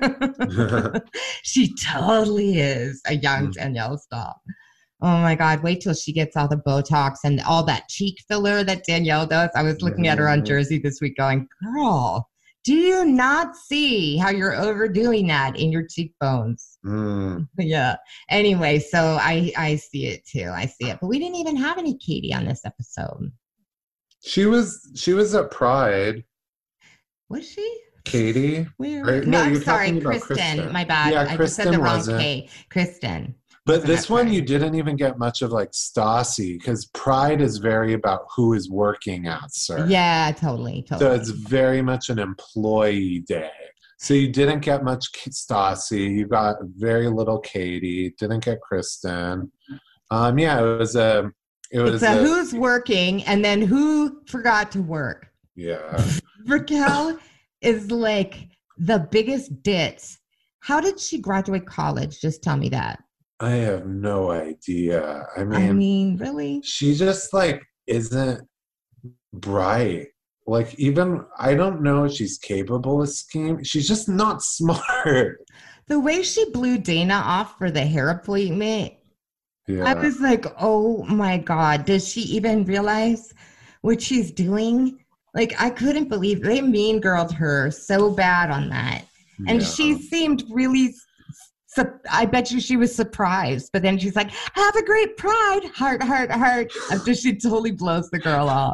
She totally is a young Danielle Staub. Oh my God, wait till she gets all the Botox and all that cheek filler that Danielle does. I was looking at her on Jersey this week going, girl, do you not see how you're overdoing that in your cheekbones? Yeah. Anyway, so I see it too. I see it. But we didn't even have any Katie on this episode. She was at Pride. Was she? Katie? Where? Right? No, I'm sorry, Kristen. My bad. Yeah, I just said the wrong K. Kristen. But this one, you didn't even get much of like Stassi, because Pride is very about who is working at CERN. Yeah, totally. So it's very much an employee day. So you didn't get much Stassi. You got very little Katie. Didn't get Kristen. Yeah, it was a who's working and then who forgot to work. Yeah. Raquel is like the biggest ditz. How did she graduate college? Just tell me that. I have no idea. I mean, really? She just like isn't bright. Like even I don't know if she's capable of scheming. She's just not smart. The way she blew Dana off for the hair appointment, yeah. I was like, oh my God, does she even realize what she's doing? Like I couldn't believe they mean girled her so bad on that. And she seemed really I bet you she was surprised, but then she's like, have a great Pride, heart, after she totally blows the girl off.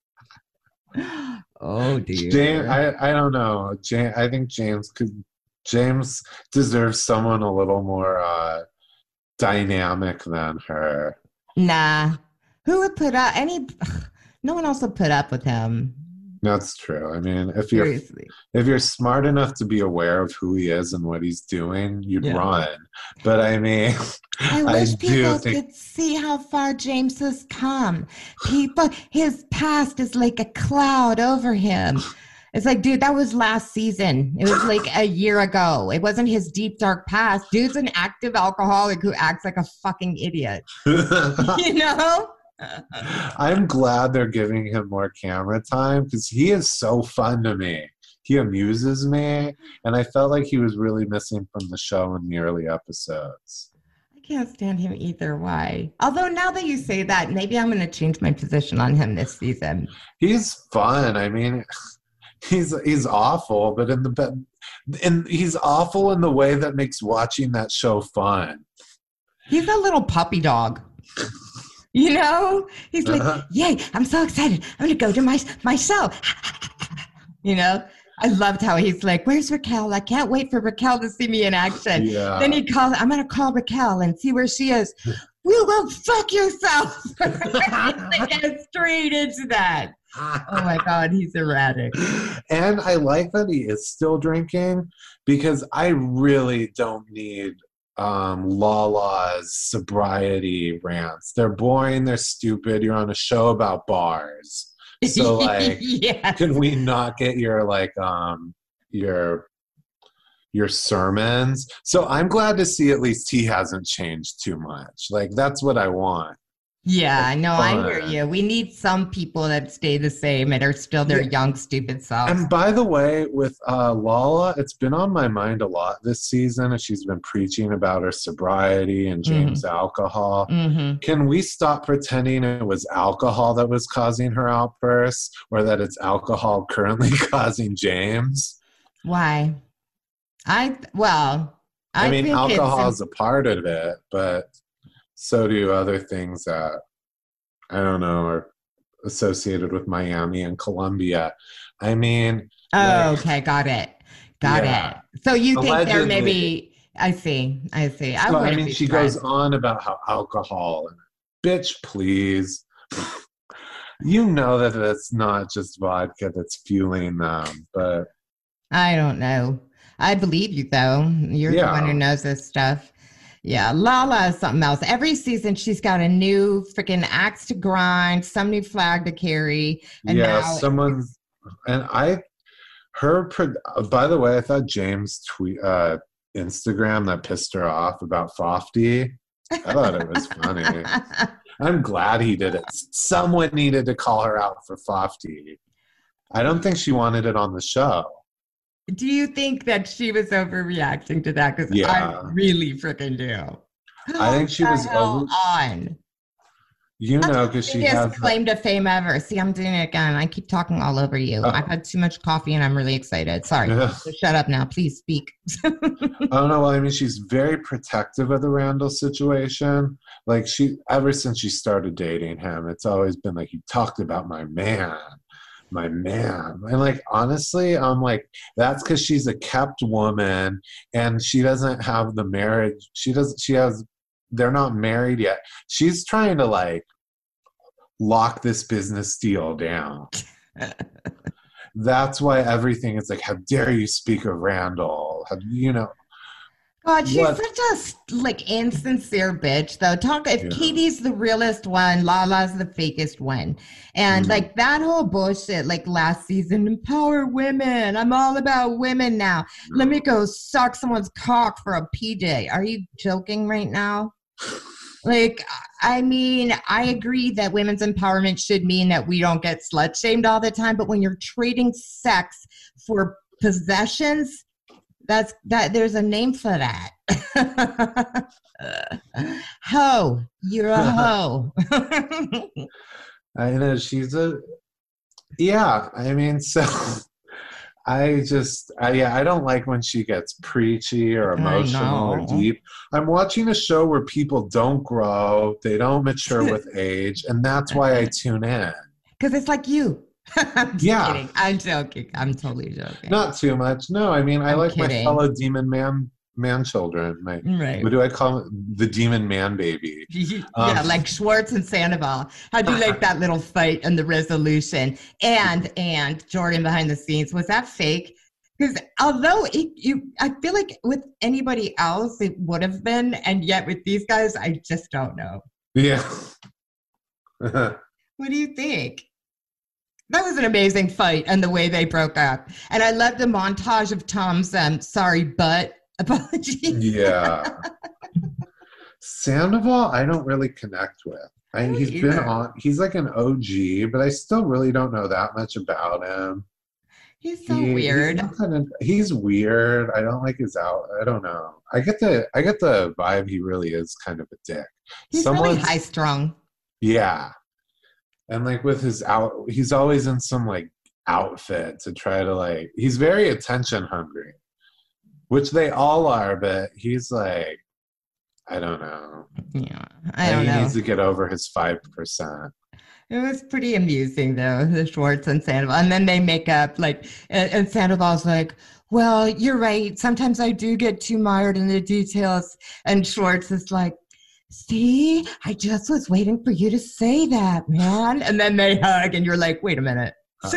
Oh, dear. I don't know. I think James deserves someone a little more dynamic than her. Nah. Who would put up no one else would put up with him. That's true. I mean, if you're smart enough to be aware of who he is and what he's doing, you'd run. But I mean, I wish people could see how far James has come. His past is like a cloud over him. It's like, dude, that was last season. It was like a year ago. It wasn't his deep, dark past. Dude's an active alcoholic who acts like a fucking idiot. You know? I'm glad they're giving him more camera time because he is so fun to me. He amuses me, and I felt like he was really missing from the show in the early episodes. I can't stand him either. Why? Although now that you say that, maybe I'm going to change my position on him this season. He's fun. I mean, he's awful, but he's awful in the way that makes watching that show fun. He's a little puppy dog. You know, he's like, yay, I'm so excited. I'm going to go to my show. You know, I loved how he's like, where's Raquel? I can't wait for Raquel to see me in action. Yeah. Then I'm going to call Raquel and see where she is. We'll go fuck yourself. Like, get straight into that. Oh my God, he's erratic. And I like that he is still drinking because I really don't need Lala's sobriety rants. They're boring, they're stupid. You're on a show about bars. So like can we not get your like your sermons? So I'm glad to see at least he hasn't changed too much. Like that's what I want. Yeah, no, I hear you. We need some people that stay the same and are still their young, stupid selves. And by the way, with Lala, it's been on my mind a lot this season, and she's been preaching about her sobriety and James' alcohol. Mm-hmm. Can we stop pretending it was alcohol that was causing her outbursts, or that it's alcohol currently causing James? Why? I mean, alcohol is a part of it, but so do other things that, I don't know, are associated with Miami and Colombia. I mean... okay, got it. Got it. So you think they're maybe I see. I see. I So, I wouldn't mean, be she goes surprised. on about how alcohol and bitch, please. You know that it's not just vodka that's fueling them, but I don't know. I believe you though. You're the one who yeah, knows this stuff. Yeah, Lala is something else. Every season she's got a new freaking axe to grind, some new flag to carry, and yeah. now Someone and I, by the way, I thought James tweet Instagram that pissed her off about Fofty. I thought it was funny. I'm glad he did it. Someone needed to call her out for Fofty. I don't think she wanted it on the show. Do you think that she was overreacting to that? Because I Yeah, really freaking do. I Calm think she the was hell over. on. You That's know, the because she biggest has the. claim to fame ever. See, I'm doing it again. I keep talking all over you. I've had too much coffee and I'm really excited. Sorry. So shut up now. Please speak. I don't know. Well, I mean, she's very protective of the Randall situation. Like ever since she started dating him, it's always been like, you talked about my man, my man. And like, honestly, I'm like, that's because she's a kept woman and she doesn't have the marriage. They're not married yet. She's trying to like lock this business deal down. That's why everything is like, how dare you speak of Randall? God, she's What? such a like insincere bitch, though. If Yeah. Katie's the realest one, Lala's the fakest one, and like that whole bullshit. Like last season, empower women. I'm all about women now. Let me go suck someone's cock for a PJ. Are you joking right now? Like, I mean, I agree that women's empowerment should mean that we don't get slut shamed all the time, but when you're trading sex for possessions, there's a name for that. Hoe. You're a hoe. I know yeah, I mean, so I don't like when she gets preachy or I emotional or know. deep. I'm watching a show where people don't grow, they don't mature with age, and that's why I tune in. Because it's like you. I'm just kidding. I'm joking. I'm totally joking. Not too much. No, I mean, I I'm like kidding. my fellow demon man children. Right. What do I call it? The demon man baby. Yeah, like Schwartz and Sandoval. How'd you like that little fight and the resolution? And Jordan behind the scenes, was that fake? Because although I feel like with anybody else it would have been, and yet with these guys, I just don't know. Yeah. What do you think? That was an amazing fight and the way they broke up. And I love the montage of Tom's sorry but apology. Yeah. Sandoval, I don't really connect with. He's like an OG, but I still really don't know that much about him. He's so weird. He's weird. I don't like I don't know. I get the vibe he really is kind of a dick. He's really high strung. Yeah. And like with he's always in some like outfit to try to like, he's very attention hungry, which they all are, but he's like, I don't know. Yeah, I don't know. He needs to get over his 5%. It was pretty amusing though, the Schwartz and Sandoval. And then they make up like, and Sandoval's like, well, you're right. Sometimes I do get too mired in the details. And Schwartz is like, see, I just was waiting for you to say that, man. And then they hug and you're like, wait a minute.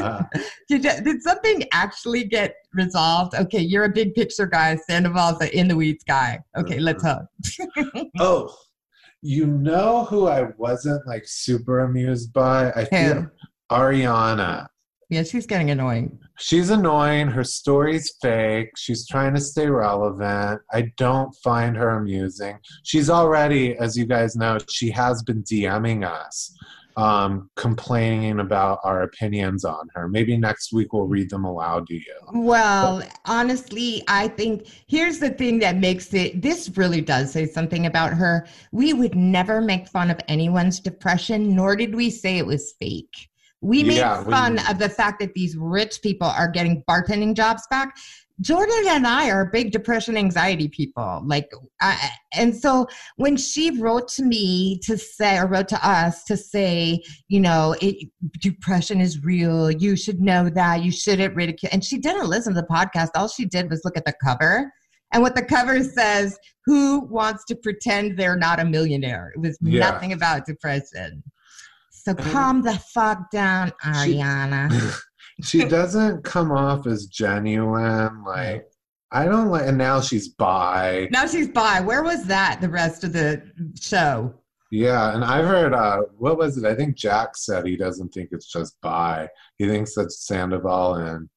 Did something actually get resolved? Okay, you're a big picture guy. Sandoval's an in the weeds guy. Okay, let's hug. Oh, you know who I wasn't like super amused by? I feel Ariana. Yeah, she's getting annoying. She's annoying. Her story's fake. She's trying to stay relevant. I don't find her amusing. She's already, as you guys know, she has been DMing us, complaining about our opinions on her. Maybe next week we'll read them aloud to you. Well, honestly, I think here's the thing that makes this really does say something about her. We would never make fun of anyone's depression, nor did we say it was fake. We made fun of the fact that these rich people are getting bartending jobs back. Jordan and I are big depression anxiety people. And so when she wrote to me to say, or wrote to us to say, you know, depression is real. You should know that. You shouldn't ridicule. And she didn't listen to the podcast. All she did was look at the cover. And what the cover says, who wants to pretend they're not a millionaire? It was nothing about depression. So calm the fuck down, Ariana. She doesn't come off as genuine. Like, I don't like, and now she's bi. Now she's bi. Where was that the rest of the show? Yeah, and I've heard, what was it? I think Jack said he doesn't think it's just bi. He thinks that Sandoval and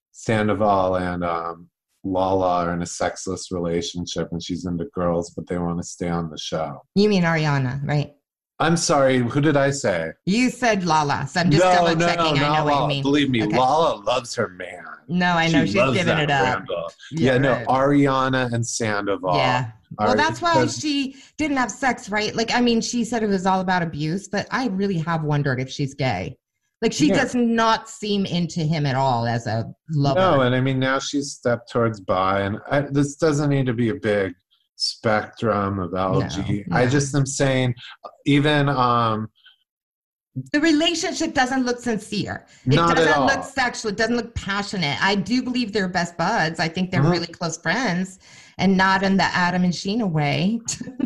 Lala are in a sexless relationship and she's into girls, but they want to stay on the show. You mean Ariana, right? I'm sorry, who did I say? You said Lala, so I'm just double checking. I know what you mean. Believe me, okay. Lala loves her man. No, I know she's giving it up. Yeah, no, Ariana and Sandoval. Yeah. Well, that's why she didn't have sex, right? Like, I mean, she said it was all about abuse, but I really have wondered if she's gay. Like, she does not seem into him at all as a lover. No, and I mean, now she's stepped towards bi, and this doesn't need to be a big spectrum of LG. No. I just am saying, even the relationship doesn't look sincere. It doesn't look sexual. It doesn't look passionate. I do believe they're best buds. I think they're really close friends, and not in the Adam and Sheena way.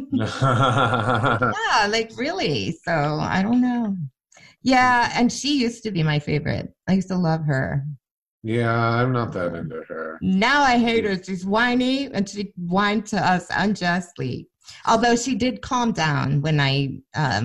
Yeah, like really. So I don't know. Yeah, and she used to be my favorite. I used to love her. Yeah, I'm not that into her. Now I hate her. She's whiny, and she whined to us unjustly. Although she did calm down when I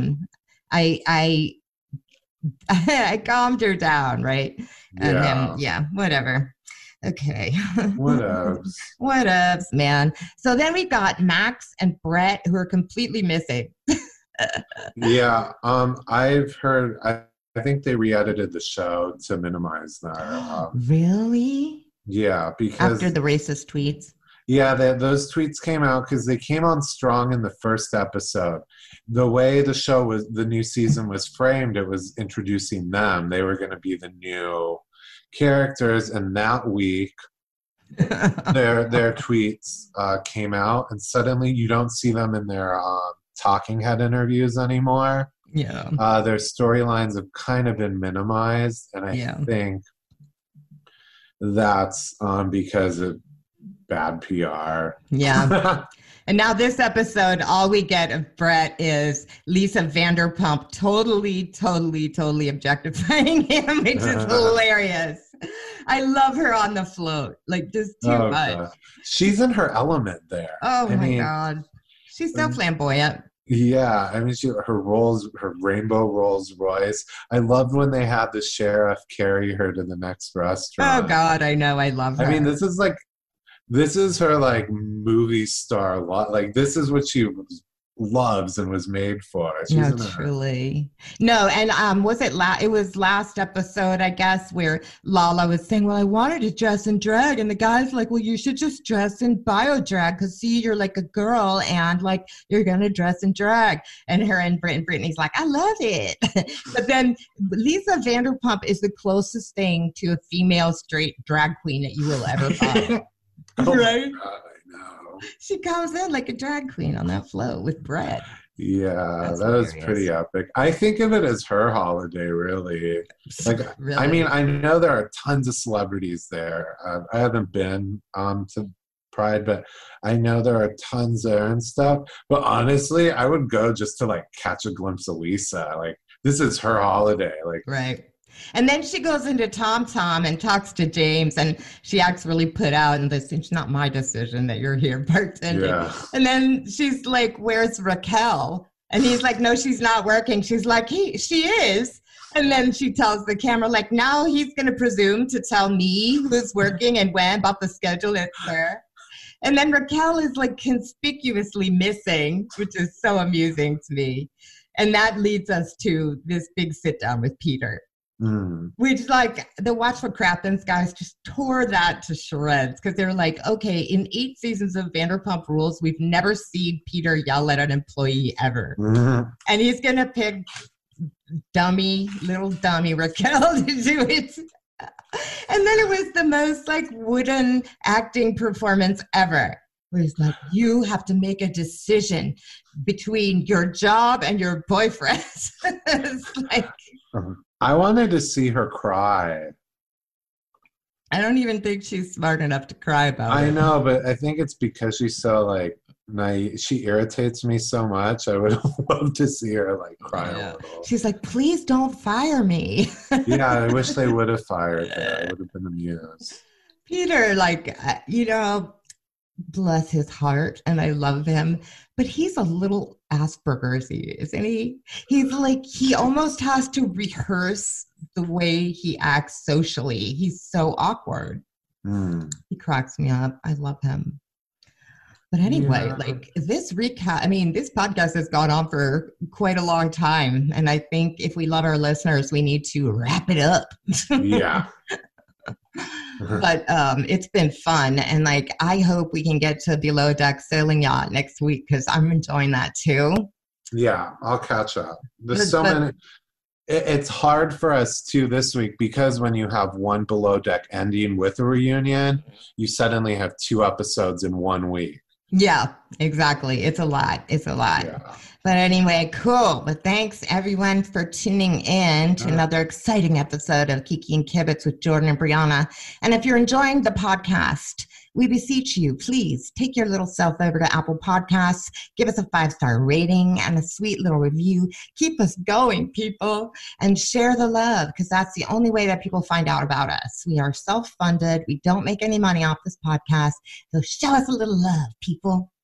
calmed her down, right? And then, whatever. Okay. Whatevs, man. So then we got Max and Brett, who are completely missing. Yeah, I've heard. I think they re-edited the show to minimize that. Really? Yeah, because after the racist tweets. Yeah, those tweets came out because they came on strong in the first episode. The way the new season was framed, it was introducing them. They were going to be the new characters, and that week, their tweets came out, and suddenly you don't see them in their talking head interviews anymore. Yeah. Their storylines have kind of been minimized, and I think that's because of bad PR. Yeah. And now this episode, all we get of Brett is Lisa Vanderpump totally objectifying him, which is hilarious. I love her on the float. Like, just too much. God. She's in her element there. Oh, my God. She's so flamboyant. Yeah, I mean, her rainbow Rolls Royce. I loved when they had the sheriff carry her to the next restaurant. Oh God, I know, I love her. I mean, this is her like movie star. Like, this is what she loves and was made for. No, truly. No, and it was last episode, I guess, where Lala was saying, well, I wanted to dress in drag, and the guy's like, well, you should just dress in bio drag, because see, you're like a girl, and like you're gonna dress in drag. And her and Brittany's like, I love it. But then Lisa Vanderpump is the closest thing to a female straight drag queen that you will ever find. Right? God, I know. She comes in like a drag queen on that float with Brett. Yeah, that was pretty epic. I think of it as her holiday, really. Like, really? I mean, I know there are tons of celebrities there. I haven't been to Pride, but I know there are tons there and stuff. But honestly, I would go just to like catch a glimpse of Lisa. Like, this is her holiday. Like, right. And then she goes into Tom Tom and talks to James, and she acts really put out, and this it's not my decision that you're here bartending. Yeah. And then she's like, where's Raquel? And he's like, no, she's not working. She's like, she is. And then she tells the camera, like, now he's going to presume to tell me who's working and when about the schedule and where. And then Raquel is like conspicuously missing, which is so amusing to me. And that leads us to this big sit down with Peter. Which, like, the Watch What Crappens guys just tore that to shreds, because they're like, okay, in 8 seasons of Vanderpump Rules, we've never seen Peter yell at an employee ever. And he's going to pick little dummy Raquel to do it. And then it was the most, like, wooden acting performance ever. Where he's like, you have to make a decision between your job and your boyfriend. It's like... I wanted to see her cry. I don't even think she's smart enough to cry about I it. know, but I think it's because she's so like naive. She irritates me so much. I would love to see her like cry a Yeah. little. She's like, please don't fire me. Yeah, I wish they would have fired her. I would have been amused. Peter, like, bless his heart, and I love him, but he's a little Asperger's, isn't he? He's like, he almost has to rehearse the way he acts socially. He's so awkward. Hmm. He cracks me up. I love him. But anyway, Yeah. like this recap, I mean, this podcast has gone on for quite a long time. And I think if we love our listeners, we need to wrap it up. Yeah. But it's been fun. And like, I hope we can get to Below Deck Sailing Yacht next week because I'm enjoying that too. Yeah, I'll catch up. There's But- so but- many. It's hard for us too this week because when you have one Below Deck ending with a reunion, you suddenly have 2 episodes in 1 week. Yeah, exactly. It's a lot. It's a lot. Yeah. But anyway, cool. But thanks everyone for tuning in to another exciting episode of Kiki and Kibitz with Jordan and Brianna. And if you're enjoying the podcast, we beseech you, please take your little self over to Apple Podcasts, give us a 5-star rating and a sweet little review. Keep us going, people, and share the love because that's the only way that people find out about us. We are self-funded. We don't make any money off this podcast. So show us a little love, people.